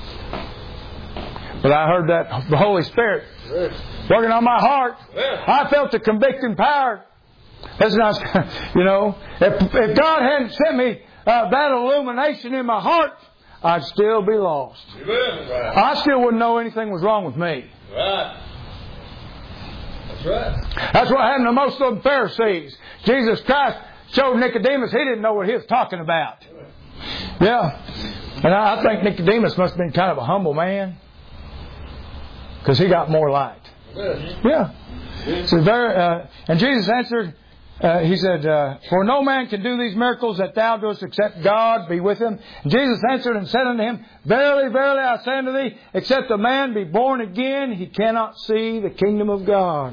But I heard that the Holy Spirit working on my heart. I felt the convicting power. That's not, you know, if, if God hadn't sent me uh, that illumination in my heart, I'd still be lost. I still wouldn't know anything was wrong with me. Right. That's right. That's what happened to most of the Pharisees. Jesus Christ showed Nicodemus he didn't know what he was talking about. Yeah. And I think Nicodemus must have been kind of a humble man. Because he got more light. Yeah. So there, uh, and Jesus answered, uh, he said, uh, for no man can do these miracles that thou doest except God be with him. And Jesus answered and said unto him, verily, verily, I say unto thee, except a man be born again, he cannot see the kingdom of God.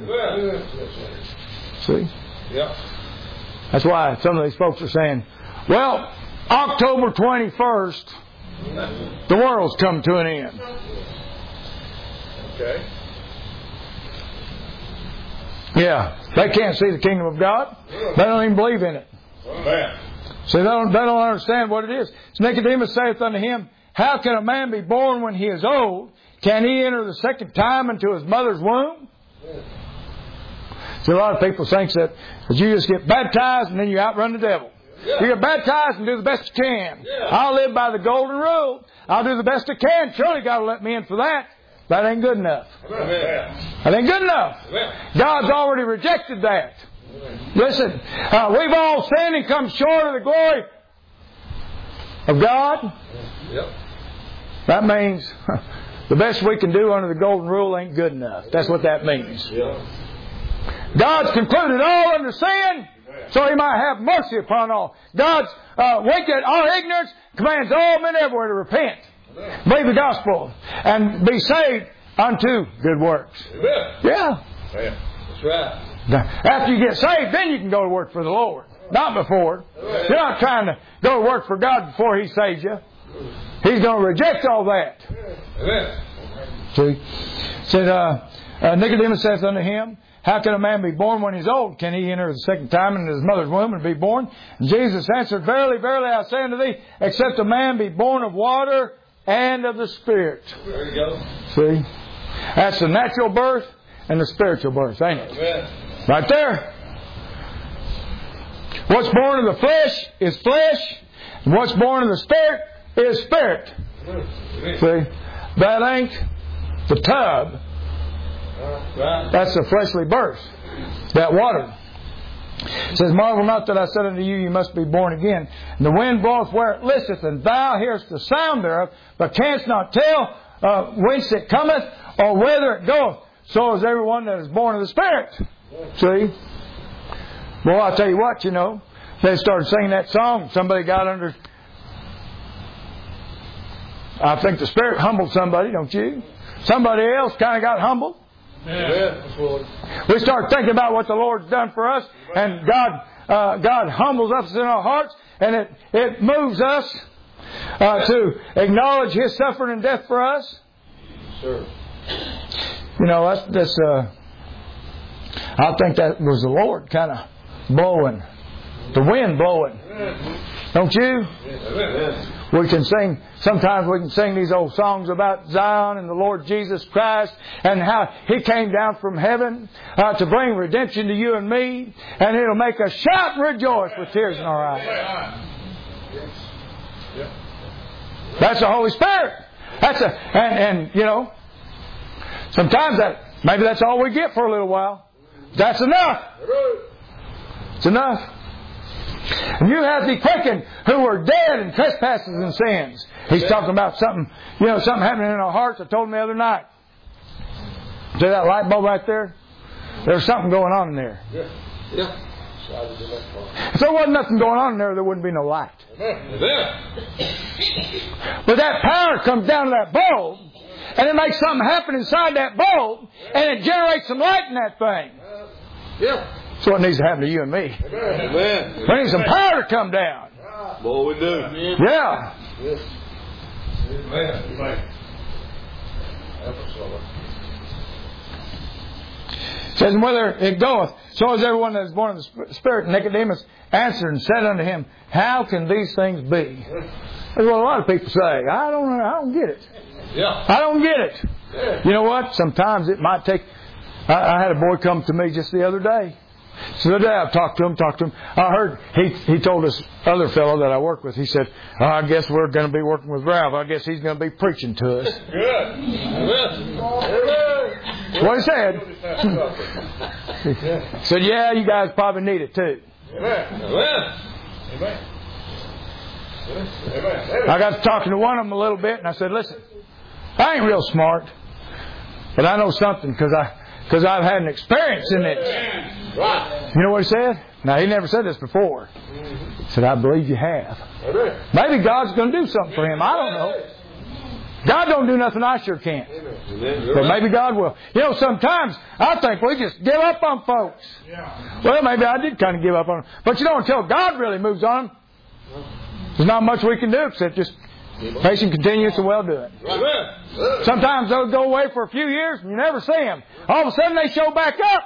See? Yeah. That's why some of these folks are saying, well, October twenty-first, the world's come to an end. Okay. Yeah, they can't see the kingdom of God. They don't even believe in it. Amen. See, they don't, they don't understand what it is. So Nicodemus saith unto him, how can a man be born when he is old? Can he enter the second time into his mother's womb? See, a lot of people think that, that you just get baptized and then you outrun the devil. Yeah. You get baptized and do the best you can. Yeah. I'll live by the golden rule. I'll do the best I can. Surely God will let me in for that. That ain't good enough. Amen. That ain't good enough. Amen. God's already rejected that. Amen. Listen, uh, we've all sinned and come short of the glory of God. Yep. That means the best we can do under the golden rule ain't good enough. That's what that means. Yep. God's concluded all under sin, so He might have mercy upon all. God's uh, winked at our ignorance, commands all men everywhere to repent. Believe the gospel and be saved unto good works. Amen. Yeah. Amen. That's right. After you get saved, then you can go to work for the Lord. Not before. Amen. You're not trying to go to work for God before He saves you. He's going to reject all that. Amen. See? Said, uh, uh, Nicodemus saith unto him, how can a man be born when he's old? Can he enter the second time into his mother's womb and be born? And Jesus answered, verily, verily, I say unto thee, except a man be born of water and of the Spirit. There you go. See? That's the natural birth and the spiritual birth, ain't it? Amen. Right there. What's born of the flesh is flesh. And what's born of the Spirit is spirit. Amen. See? That ain't the tub That's the fleshly birth. That water. It says, marvel not that I said unto you, you must be born again. And the wind bloweth where it listeth, and thou hearest the sound thereof, but canst not tell uh, whence it cometh, or whither it goeth. So is everyone that is born of the Spirit. See? Well, I'll tell you what, you know. They started singing that song. Somebody got under... I think the Spirit humbled somebody, don't you? Somebody else kind of got humbled. Yeah. We start thinking about what the Lord's done for us, and God uh, God humbles us in our hearts, and it, it moves us uh, to acknowledge His suffering and death for us. Sure. You know, that's, that's uh, I think that was the Lord kind of blowing, the wind blowing. Don't you? We can sing, sometimes we can sing these old songs about Zion and the Lord Jesus Christ and how He came down from heaven uh, to bring redemption to you and me, and it'll make us shout and rejoice with tears in our eyes. That's the Holy Spirit. That's a, and, and you know, sometimes that, maybe that's all we get for a little while. That's enough. It's enough. And you have the quickened who were dead in trespasses and sins. He's talking about something, you know, something happening in our hearts. I told him the other night. See that light bulb right there? There's something going on in there. Yeah. Yeah. If there wasn't nothing going on in there, there wouldn't be no light. But that power comes down to that bulb, and it makes something happen inside that bulb, and it generates some light in that thing. Yeah. That's what needs to happen to you and me. Amen. We need some power to come down. Boy, we do. Yeah. Yes. Amen. It says, and whither it goeth, so is everyone that is born of the Spirit. And Nicodemus answered and said unto him, how can these things be? That's what a lot of people say. I don't know. I don't get it. Yeah. I don't get it. Yeah. You know what? Sometimes it might take... I, I had a boy come to me just the other day. So the day I talked to him, talked to him, I heard he he told this other fellow that I work with, he said, oh, I guess we're going to be working with Ralph. I guess he's going to be preaching to us. Good. What he said. He said, yeah, you guys probably need it too. Amen. I got to talking to one of them a little bit, and I said, listen, I ain't real smart, but I know something because I... Because I've had an experience in it. Right. You know what he said? Now, he never said this before. He said, I believe you have. Maybe God's going to do something for him. I don't know. God don't do nothing I sure can't. But maybe God will. You know, sometimes I think we just give up on folks. Well, maybe I did kind of give up on them. But you know, until God really moves on them, there's not much we can do except just patient, continuous, and well-doing. Sometimes they'll go away for a few years and you never see them. All of a sudden they show back up.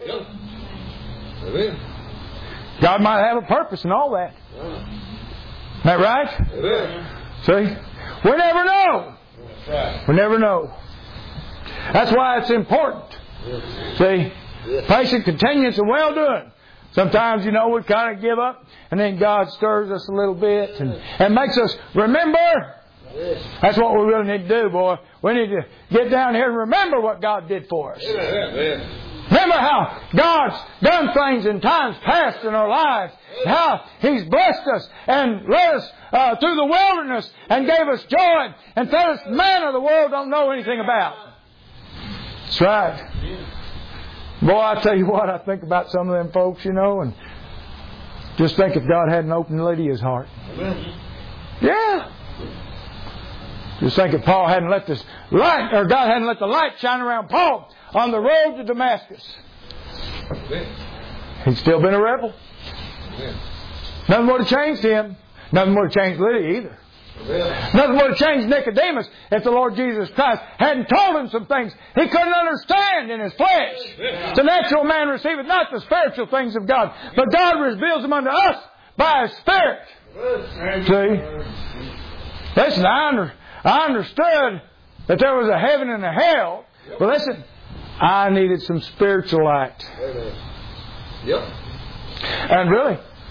God might have a purpose in all that. Isn't that right? See? We never know. We never know. That's why it's important. See? Patient, continuous, and well-doing. Sometimes, you know, we kind of give up, and then God stirs us a little bit and, and makes us remember. That's what we really need to do, boy. We need to get down here and remember what God did for us. Remember how God's done things in times past in our lives. How He's blessed us and led us uh, through the wilderness and gave us joy and fed us manna the world don't know anything about. That's right. Boy, I tell you what, I think about some of them folks, you know, and just think if God hadn't opened Lydia's heart. Amen. Yeah. Just think if Paul hadn't let this light, or God hadn't let the light shine around Paul on the road to Damascus. Amen. He'd still been a rebel. Amen. Nothing would have changed him. Nothing would have changed Lydia either. Amen. Nothing would have changed Nicodemus if the Lord Jesus Christ hadn't told him some things he couldn't understand in his flesh. Amen. The natural man receiveth not the spiritual things of God, but God reveals them unto us by His Spirit. Amen. See? Listen, I, under, I understood that there was a heaven and a hell, but listen, I needed some spiritual light. Amen. Yep. And really,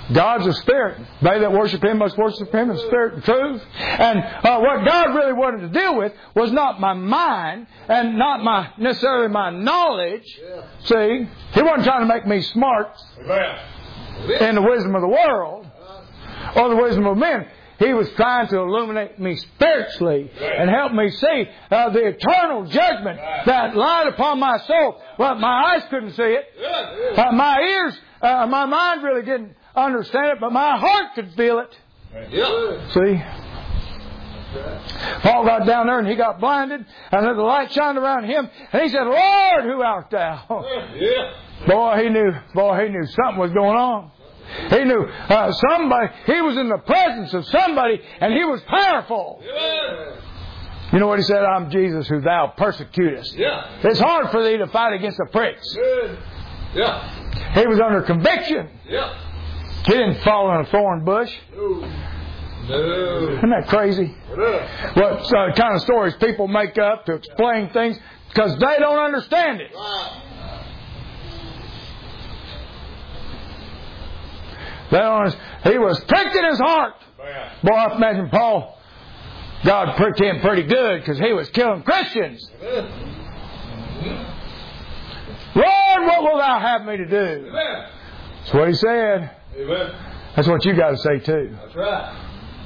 God's a spirit. They that worship Him must worship Him in spirit and truth. And uh, what God really wanted to deal with was not my mind and not my necessarily my knowledge. Yeah. See, He wasn't trying to make me smart Amen. In the wisdom of the world or the wisdom of men. He was trying to illuminate me spiritually and help me see uh, the eternal judgment that lied upon my soul. Well, my eyes couldn't see it. Uh, my ears, uh, my mind really didn't understand it, but my heart could feel it. See? Paul got down there and he got blinded, and then the light shined around him, and he said, Lord, who art thou? Boy, he knew, boy, he knew something was going on. He knew uh, somebody, he was in the presence of somebody, and he was powerful. Yeah. You know what he said? I'm Jesus who thou persecutest. Yeah. It's hard for thee to fight against the pricks. Yeah. He was under conviction. Yeah. He didn't fall in a thorn bush. No. No. Isn't that crazy? No. What uh, kind of stories people make up to explain things because they don't understand it. Wow. He was pricked in his heart. Boy, I imagine Paul, God pricked him pretty good because he was killing Christians. Lord, what will thou have me to do? That's what he said. That's what you got to say too. That's right.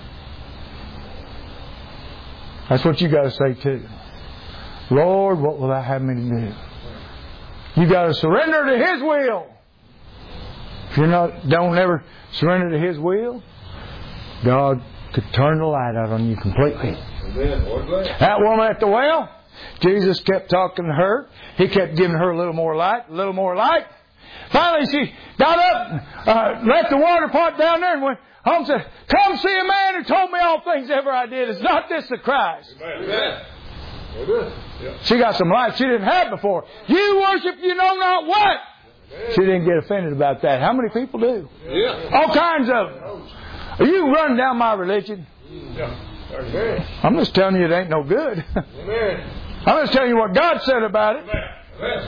That's what you got to say too. Lord, what will thou have me to do? You got to surrender to His will. If you're not, don't ever surrender to His will, God could turn the light out on you completely. That woman at the well, Jesus kept talking to her. He kept giving her a little more light, a little more light. Finally, she got up, uh, left the water pot down there, and went home and said, "Come see a man who told me all things ever I did. Is not this the Christ?" Amen. Amen. She got some light she didn't have before. You worship you know not what. She didn't get offended about that. How many people do? Yeah. All kinds of them. Are you running down my religion? Yeah. I'm just telling you it ain't no good. Amen. I'm just telling you what God said about it. Amen.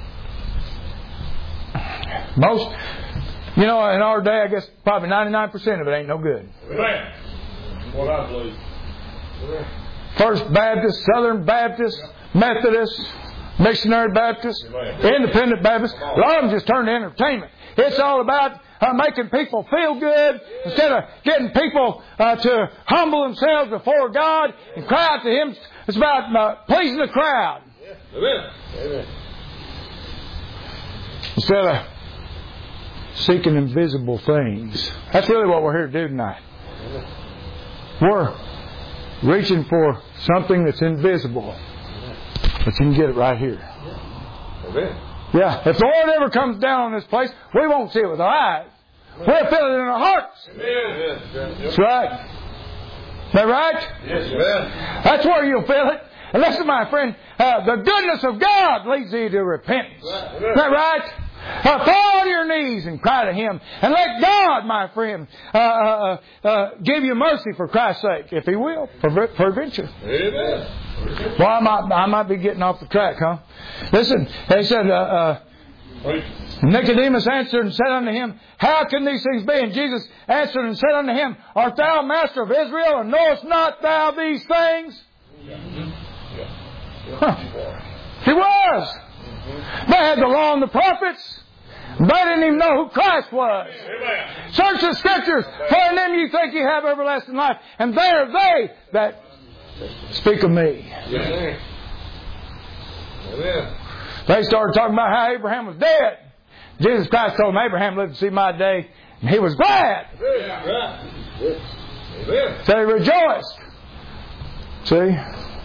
Most, you know, in our day, I guess probably ninety-nine percent of it ain't no good. Amen. What I believe. First Baptist, Southern Baptist, Methodist, Missionary Baptist, Independent Baptist, a lot of them just turn to entertainment. It's all about uh, making people feel good instead of getting people uh, to humble themselves before God and cry out to Him. It's about uh, pleasing the crowd. Amen. Instead of seeking invisible things. That's really what we're here to do tonight. We're reaching for something that's invisible. But you can get it right here. Amen. Yeah. If the Lord ever comes down on this place, we won't see it with our eyes. We'll feel it in our hearts. Amen. That's right. Is that right? Yes, amen. That's where you'll feel it. And listen, my friend, uh, the goodness of God leads you to repentance. Amen. Is that right? Uh, fall on your knees and cry to Him. And let God, my friend, uh, uh, uh, give you mercy for Christ's sake, if He will, prevent you. Amen. Well, I might, I might be getting off the track, huh? Listen, they said, uh, uh, Nicodemus answered and said unto him, How can these things be? And Jesus answered and said unto him, Art thou master of Israel, and knowest not thou these things? Huh. He was. They had the law and the prophets. They didn't even know who Christ was. Amen. Search the Scriptures, for in them you think you have everlasting life, and they are they that speak of me. Amen. Amen. They started talking about how Abraham was dead. Jesus Christ told them, Abraham lived to see my day, and he was glad. Amen. So he rejoiced. See,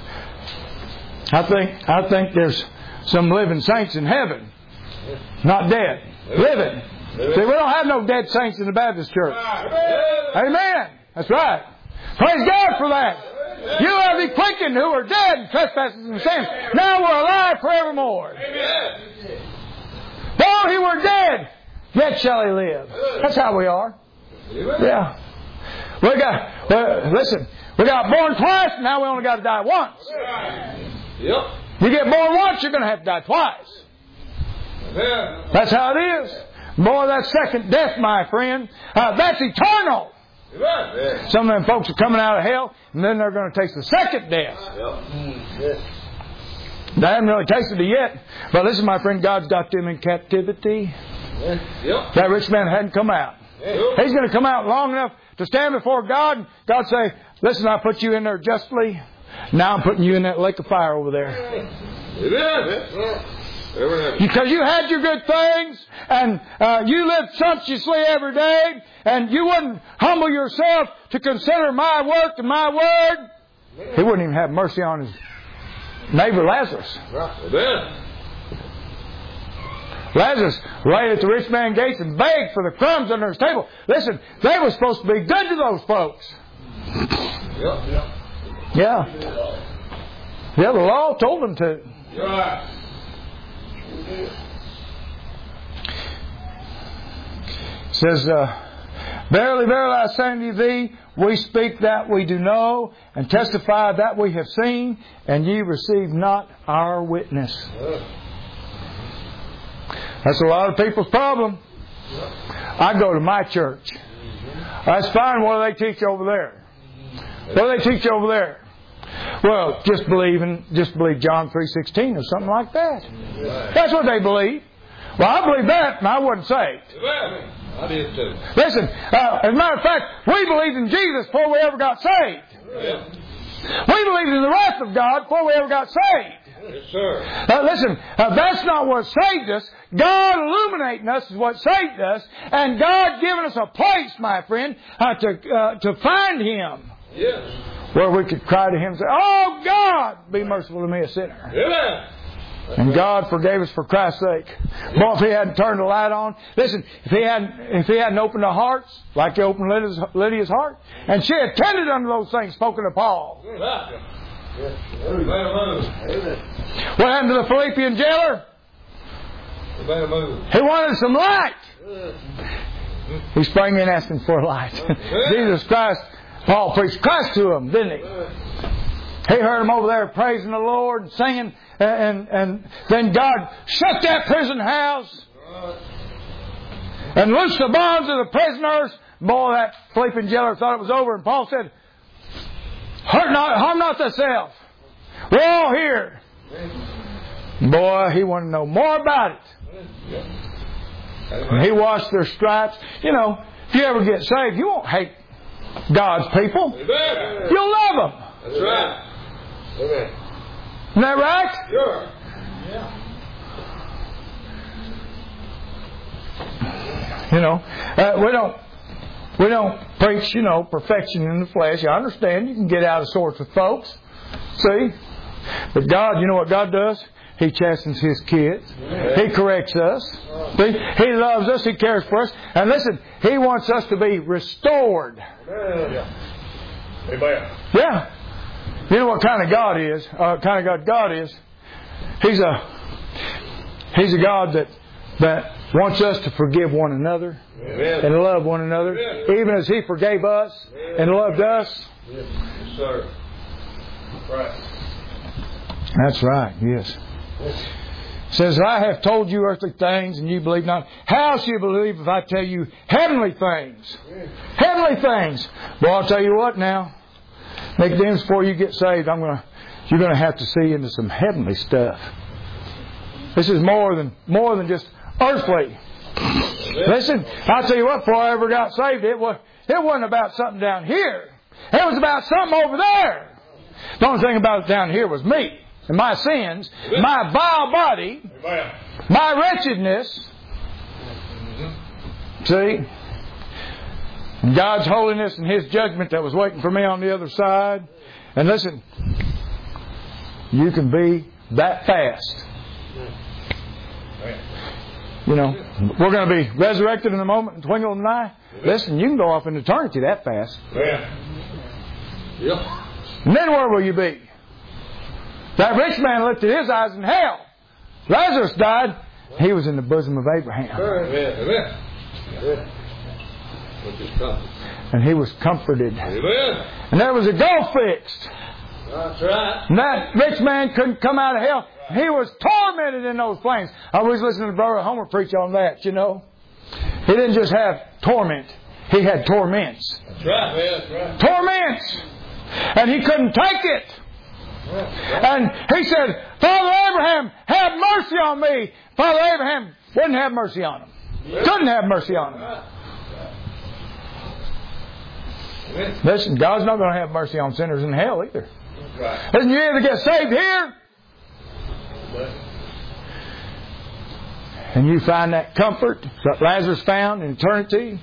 I think I think there's some living saints in heaven, not dead, living. See, we don't have no dead saints in the Baptist church. Amen. That's right. Praise God for that. You are the quickened who are dead in trespasses and sins. Now we're alive forevermore. Though he were dead, yet shall he live. That's how we are. Yeah. We got, well, listen, we got born twice, and now we only got to die once. Yep. You get born once, you're going to have to die twice. That's how it is. Boy, that second death, my friend, uh, that's eternal. Amen. Some of them folks are coming out of hell, and then they're going to taste the second death. Yep. They haven't really tasted it yet. But listen, my friend, God's got them in captivity. Yep. That rich man hadn't come out. Yep. He's going to come out long enough to stand before God. And God say, listen, I put you in there justly. Now I'm putting you in that lake of fire over there. Amen. Because you had your good things, and uh, you lived sumptuously every day, and you wouldn't humble yourself to consider my work and my word. He wouldn't even have mercy on his neighbor Lazarus. Amen. Lazarus laid at the rich man's gates and begged for the crumbs under his table. Listen, they were supposed to be good to those folks. Yep. Yep. Yeah. Yeah, the law told them to. Right. It says, uh, verily, verily, I say unto thee, we speak that we do know, and testify that we have seen, and ye receive not our witness. That's a lot of people's problem. I go to my church. That's fine. What do they teach over there? What do they teach over there? Well, just believe in, just believe John three sixteen or something like that. That's what they believe. Well, I believe that, and I wasn't saved. I did too. Listen, uh, as a matter of fact, we believed in Jesus before we ever got saved. Yeah. We believed in the wrath of God before we ever got saved. Yes, sir. Uh, listen, uh, that's not what saved us. God illuminating us is what saved us, and God giving us a place, my friend, uh, to uh, to find Him. Yes. Where we could cry to Him and say, "Oh God, be merciful to me, a sinner." Amen. And God forgave us for Christ's sake. Boy, if He hadn't turned the light on, listen, if He hadn't, if He hadn't opened our hearts, like He opened Lydia's, Lydia's heart, and she attended unto those things spoken of Paul. What happened to the Philippian jailer? He wanted some light. He sprang in asking for light. Jesus Christ, Paul preached Christ to him, didn't he? He heard him over there praising the Lord and singing, and, and then God shut that prison house and loosed the bonds of the prisoners. Boy, that Philippian jailer thought it was over, and Paul said, Hurt not, harm not thyself. We're all here. Boy, he wanted to know more about it. And he washed their stripes. You know, if you ever get saved, you won't hate God's people. You'll love them. That's right. Amen. Isn't that right? Sure. Yeah. You know, uh, we don't we don't preach, you know, perfection in the flesh. I understand you can get out of sorts with folks. See? But God, you know what God does? He chastens His kids. He corrects us. See? He loves us. He cares for us. And listen, He wants us to be restored. Amen. Yeah. You know what kind of God is? Uh, kind of God God is. He's a He's a God that that wants us to forgive one another. Amen. And love one another, Amen. even as He forgave us and loved us. Yes, sir. Right. That's right. Yes. It says, I have told you earthly things, and you believe not. How shall you believe if I tell you heavenly things? Heavenly things. Well, I'll tell you what now. Nicodemus, before you get saved, I'm gonna, you're going to have to see into some heavenly stuff. This is more than more than just earthly. Listen, I'll tell you what. Before I ever got saved, it was it wasn't about something down here. It was about something over there. The only thing about it down here was me and my sins, my vile body, my wretchedness. See? God's holiness and His judgment that was waiting for me on the other side. And listen, you can be that fast. You know, we're going to be resurrected in a moment and twinkle of an eye. Listen, you can go off in eternity that fast. Yep. And then where will you be? That rich man lifted his eyes in hell. Lazarus died. He was in the bosom of Abraham. Amen. Amen. And he was comforted. Amen. And there was a goal fixed. That's right. And that rich man couldn't come out of hell. He was tormented in those flames. I was listening to Brother Homer preach on that, you know. He didn't just have torment. He had torments. That's right. Yeah, that's right. Torments. And he couldn't take it. And he said, Father Abraham, have mercy on me. Father Abraham wouldn't have mercy on him. Couldn't have mercy on him. Listen, God's not going to have mercy on sinners in hell either. Listen, you either get saved here, and you find that comfort that Lazarus found in eternity.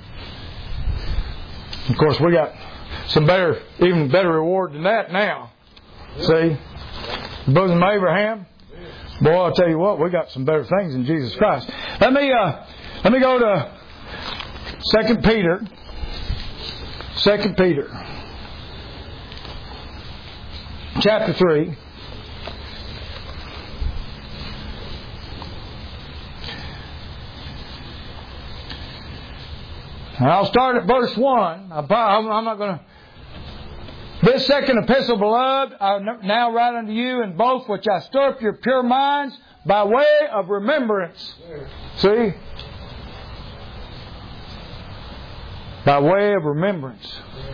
Of course, we got some better, even better reward than that now. See, the bosom of Abraham. Boy, I'll tell you what, we got some better things in Jesus Christ. Let me uh, let me go to Second Peter. Second Peter, chapter three. And I'll start at verse one. I'm not going to. This second epistle, beloved, I now write unto you in both which I stir up your pure minds by way of remembrance. See? By way of remembrance.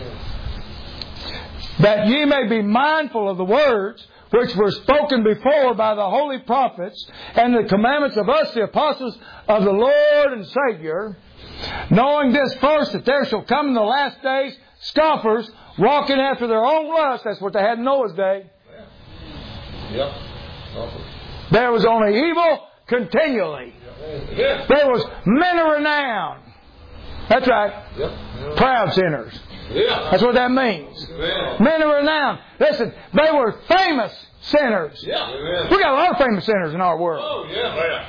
That ye may be mindful of the words which were spoken before by the holy prophets and the commandments of us, the apostles of the Lord and Savior, knowing this first, that there shall come in the last days scoffers, walking after their own lust. That's what they had in Noah's day. Yep. There was only evil continually. Yep. There was men of renown. That's right. Yep. Proud sinners. Yeah. That's what that means. Amen. Men of renown. Listen, they were famous sinners. Yeah. Amen. We got a lot of famous sinners in our world. Oh, yeah.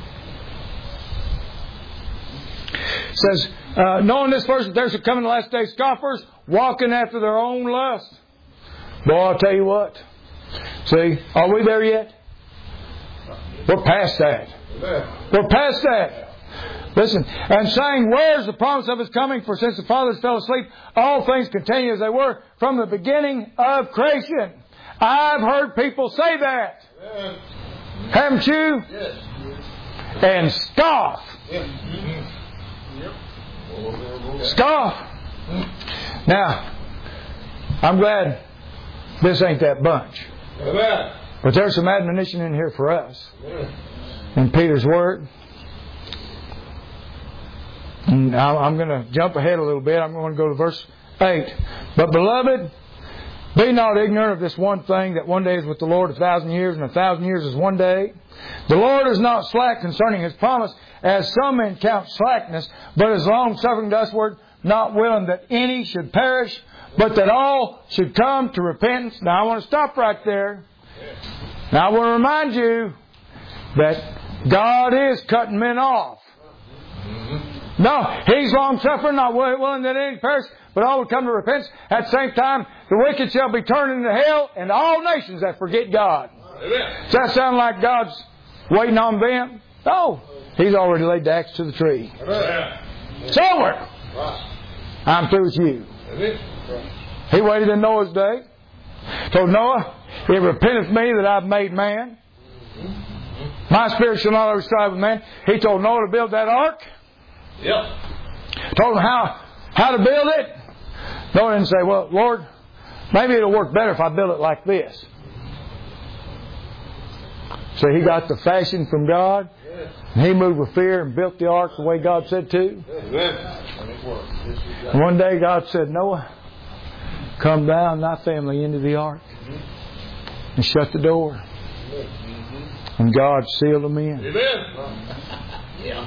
It says, uh, knowing this first, that there shall come in the last days scoffers, walking after their own lust. Boy, I'll tell you what. See, are we there yet? We're past that. Amen. We're past that. Listen, and saying, where is the promise of His coming? For since the fathers fell asleep, all things continue as they were from the beginning of creation. I've heard people say that. Amen. Haven't you? Yes. And scoff. Yep. Yep. Scoff. Now, I'm glad this ain't that bunch. Amen. But there's some admonition in here for us. Amen. In Peter's Word. And I'm going to jump ahead a little bit. I'm going to go to verse eight. But beloved, be not ignorant of this one thing, that one day is with the Lord a thousand years, and a thousand years is one day. The Lord is not slack concerning His promise, as some men count slackness, but is long-suffering to usward, not willing that any should perish, but that all should come to repentance. Now I want to stop right there. Now I want to remind you that God is cutting men off. No, He's long-suffering, not willing that any perish, but all will come to repentance. At the same time, the wicked shall be turned into hell, and all nations that forget God. Amen. Does that sound like God's waiting on them? No. He's already laid the axe to the tree. Amen. It's over. I'm through with you. Amen. He waited in Noah's day. Told Noah, it repenteth me that I've made man. My spirit shall not always strive with man. He told Noah to build that ark. Yep. Told him how, how to build it. Noah didn't say, well, Lord, maybe it'll work better if I build it like this. So he got the fashion from God. And he moved with fear and built the ark the way God said to. And one day God said, Noah, come thou and thy family into the ark. And shut the door. And God sealed them in. Amen. Yeah.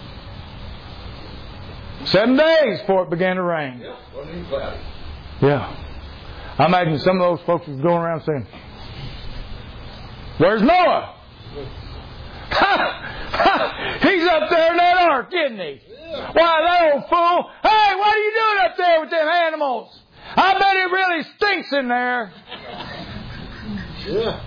Seven days before it began to rain. Yeah. I imagine some of those folks was going around saying, where's Noah? He's up there in that ark, isn't he? Yeah. Why, that old fool. Hey, what are you doing up there with them animals? I bet it really stinks in there. Yeah.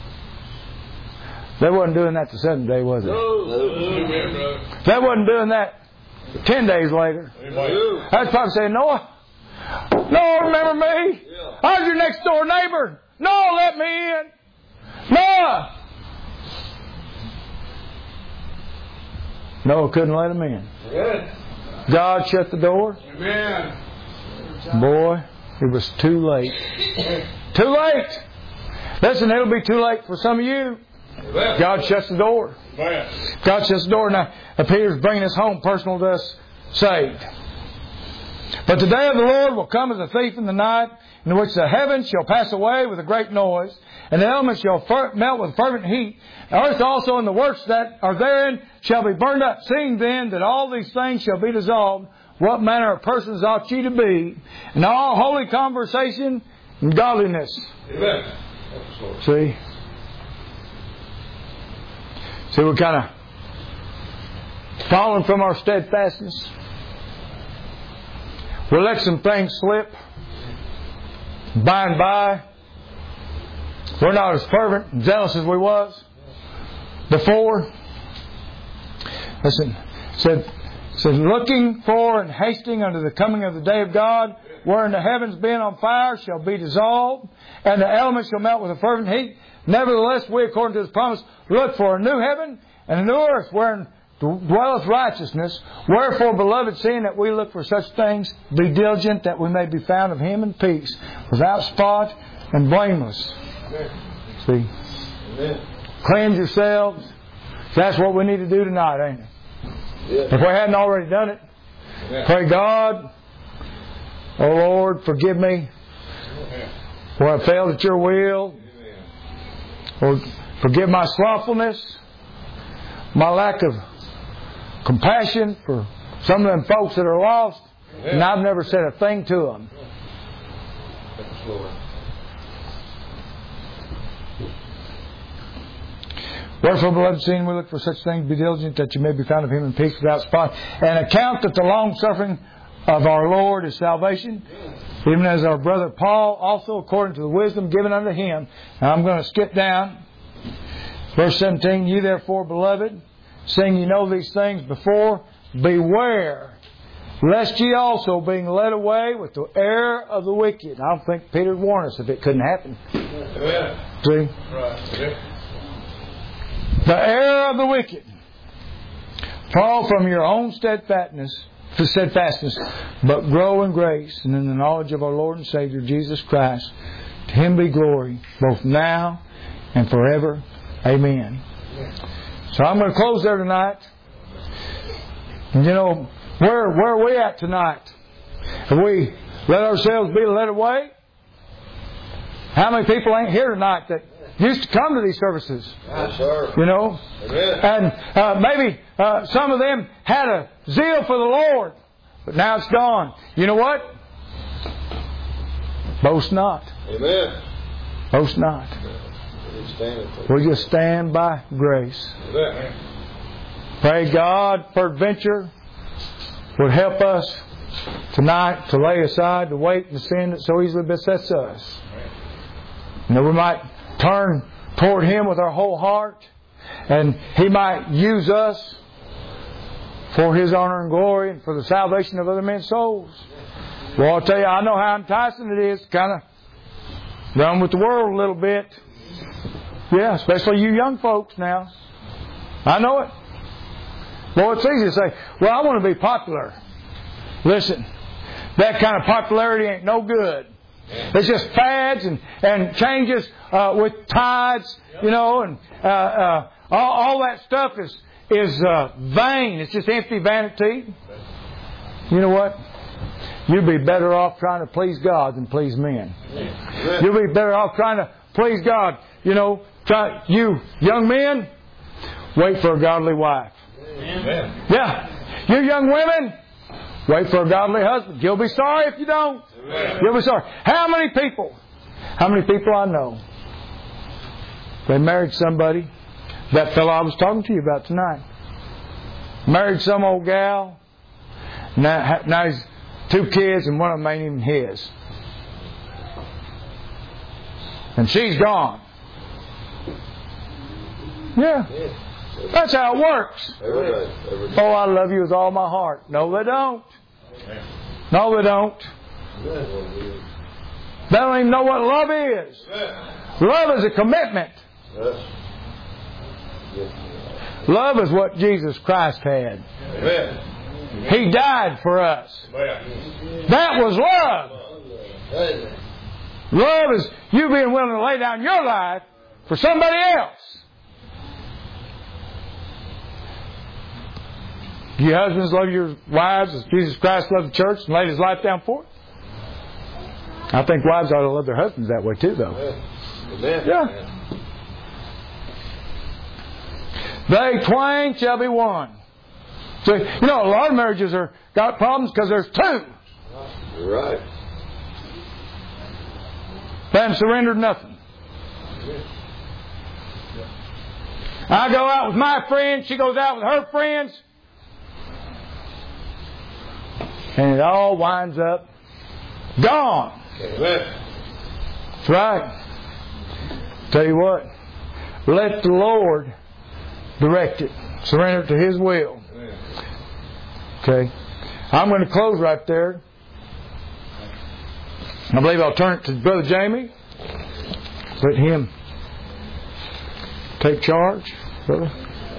They wasn't doing that the seventh day, was it? No. No. They wasn't doing that ten days later. No. That's probably saying, Noah, Noah, remember me? Yeah. I was your next door neighbor. Noah, let me in. Noah. Noah couldn't let him in. Good. God shut the door. Amen. Boy, it was too late. Too late! Listen, it'll be too late for some of you. God shuts the door. God shuts the door. Now, Peter's bringing us home personal to us saved. But the day of the Lord will come as a thief in the night, in which the heavens shall pass away with a great noise, and the elements shall fer- melt with fervent heat. The earth also and the works that are therein shall be burned up. Seeing then that all these things shall be dissolved, what manner of persons ought ye to be, in all holy conversation and godliness? Amen. See? See, we're kind of falling from our steadfastness. We'll let some things slip. By and by, we're not as fervent and zealous as we was before. Listen, it said, it said, looking for and hasting unto the coming of the day of God, wherein the heavens being on fire shall be dissolved, and the elements shall melt with a fervent heat. Nevertheless, we, according to His promise, look for a new heaven and a new earth, wherein dwelleth righteousness. Wherefore, beloved, seeing that we look for such things, be diligent that we may be found of Him in peace, without spot and blameless. See? Cleanse yourselves. That's what we need to do tonight, ain't it? If we hadn't already done it, pray God, oh Lord, forgive me where I failed at Your will, or forgive my slothfulness, my lack of compassion for some of them folks that are lost, and I've never said a thing to them. Wherefore, beloved, seeing we look for such things, be diligent that you may be found of Him in peace without spot, and account that the long suffering of our Lord is salvation, even as our brother Paul also, according to the wisdom given unto him. Now I'm going to skip down. Verse seventeen, ye therefore, beloved, seeing ye know these things before, beware, lest ye also, being led away with the error of the wicked. I don't think Peter would warn us if it couldn't happen. Amen. See? Right. The error of the wicked. Fall from your own steadfastness, steadfastness, but grow in grace and in the knowledge of our Lord and Savior, Jesus Christ. To Him be glory, both now and forever. Amen. So I'm going to close there tonight. And you know, where, where are we at tonight? Have we let ourselves be led away? How many people ain't here tonight that used to come to these services? Yes, sir. You know? Amen. And uh, maybe uh, some of them had a zeal for the Lord, but now it's gone. You know what? Boast not. Amen. Boast not. We just stand by grace. Amen. Pray God, peradventure, would help us tonight to lay aside the weight and the sin that so easily besets us. And that we might turn toward Him with our whole heart, and He might use us for His honor and glory and for the salvation of other men's souls. Well, I'll tell you, I know how enticing it is to kind of run with the world a little bit. Yeah, especially you young folks now. I know it. Well, it's easy to say, well, I want to be popular. Listen, that kind of popularity ain't no good. It's just fads and, and changes uh, with tides, you know, and uh, uh, all, all that stuff is is uh, vain. It's just empty vanity. You know what? You'd be better off trying to please God than please men. You'll be better off trying to please God. You know, try, you young men, wait for a godly wife. Amen. Yeah. You young women, wait for a godly husband. You'll be sorry if you don't. Amen. You'll be sorry. How many people, how many people I know, they married somebody, that fellow I was talking to you about tonight, married some old gal, now, now he's two kids and one of them ain't even his. And she's gone. Yeah. That's how it works. Every day. Every day. Oh, I love you with all my heart. No, they don't. No, they don't. They don't even know what love is. Love is a commitment. Love is what Jesus Christ had. Amen. He died for us. That was love. Love is you being willing to lay down your life for somebody else. Do you husbands love your wives as Jesus Christ loved the church and laid His life down for it? I think wives ought to love their husbands that way too, though. Yeah. They twain shall be one. So, you know, a lot of marriages are got problems because there's two. You're right. They haven't surrendered nothing. I go out with my friends, she goes out with her friends, and it all winds up gone. Amen. That's right. Tell you what, let the Lord direct it. Surrender it to His will. Okay. I'm going to close right there. I believe I'll turn it to Brother Jamie. Let him take charge, brother.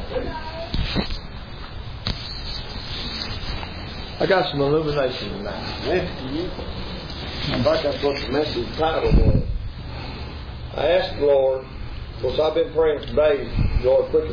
I got some illumination tonight. I thought that's what the message title was. I asked the Lord, of course I've been praying for days, Lord, quit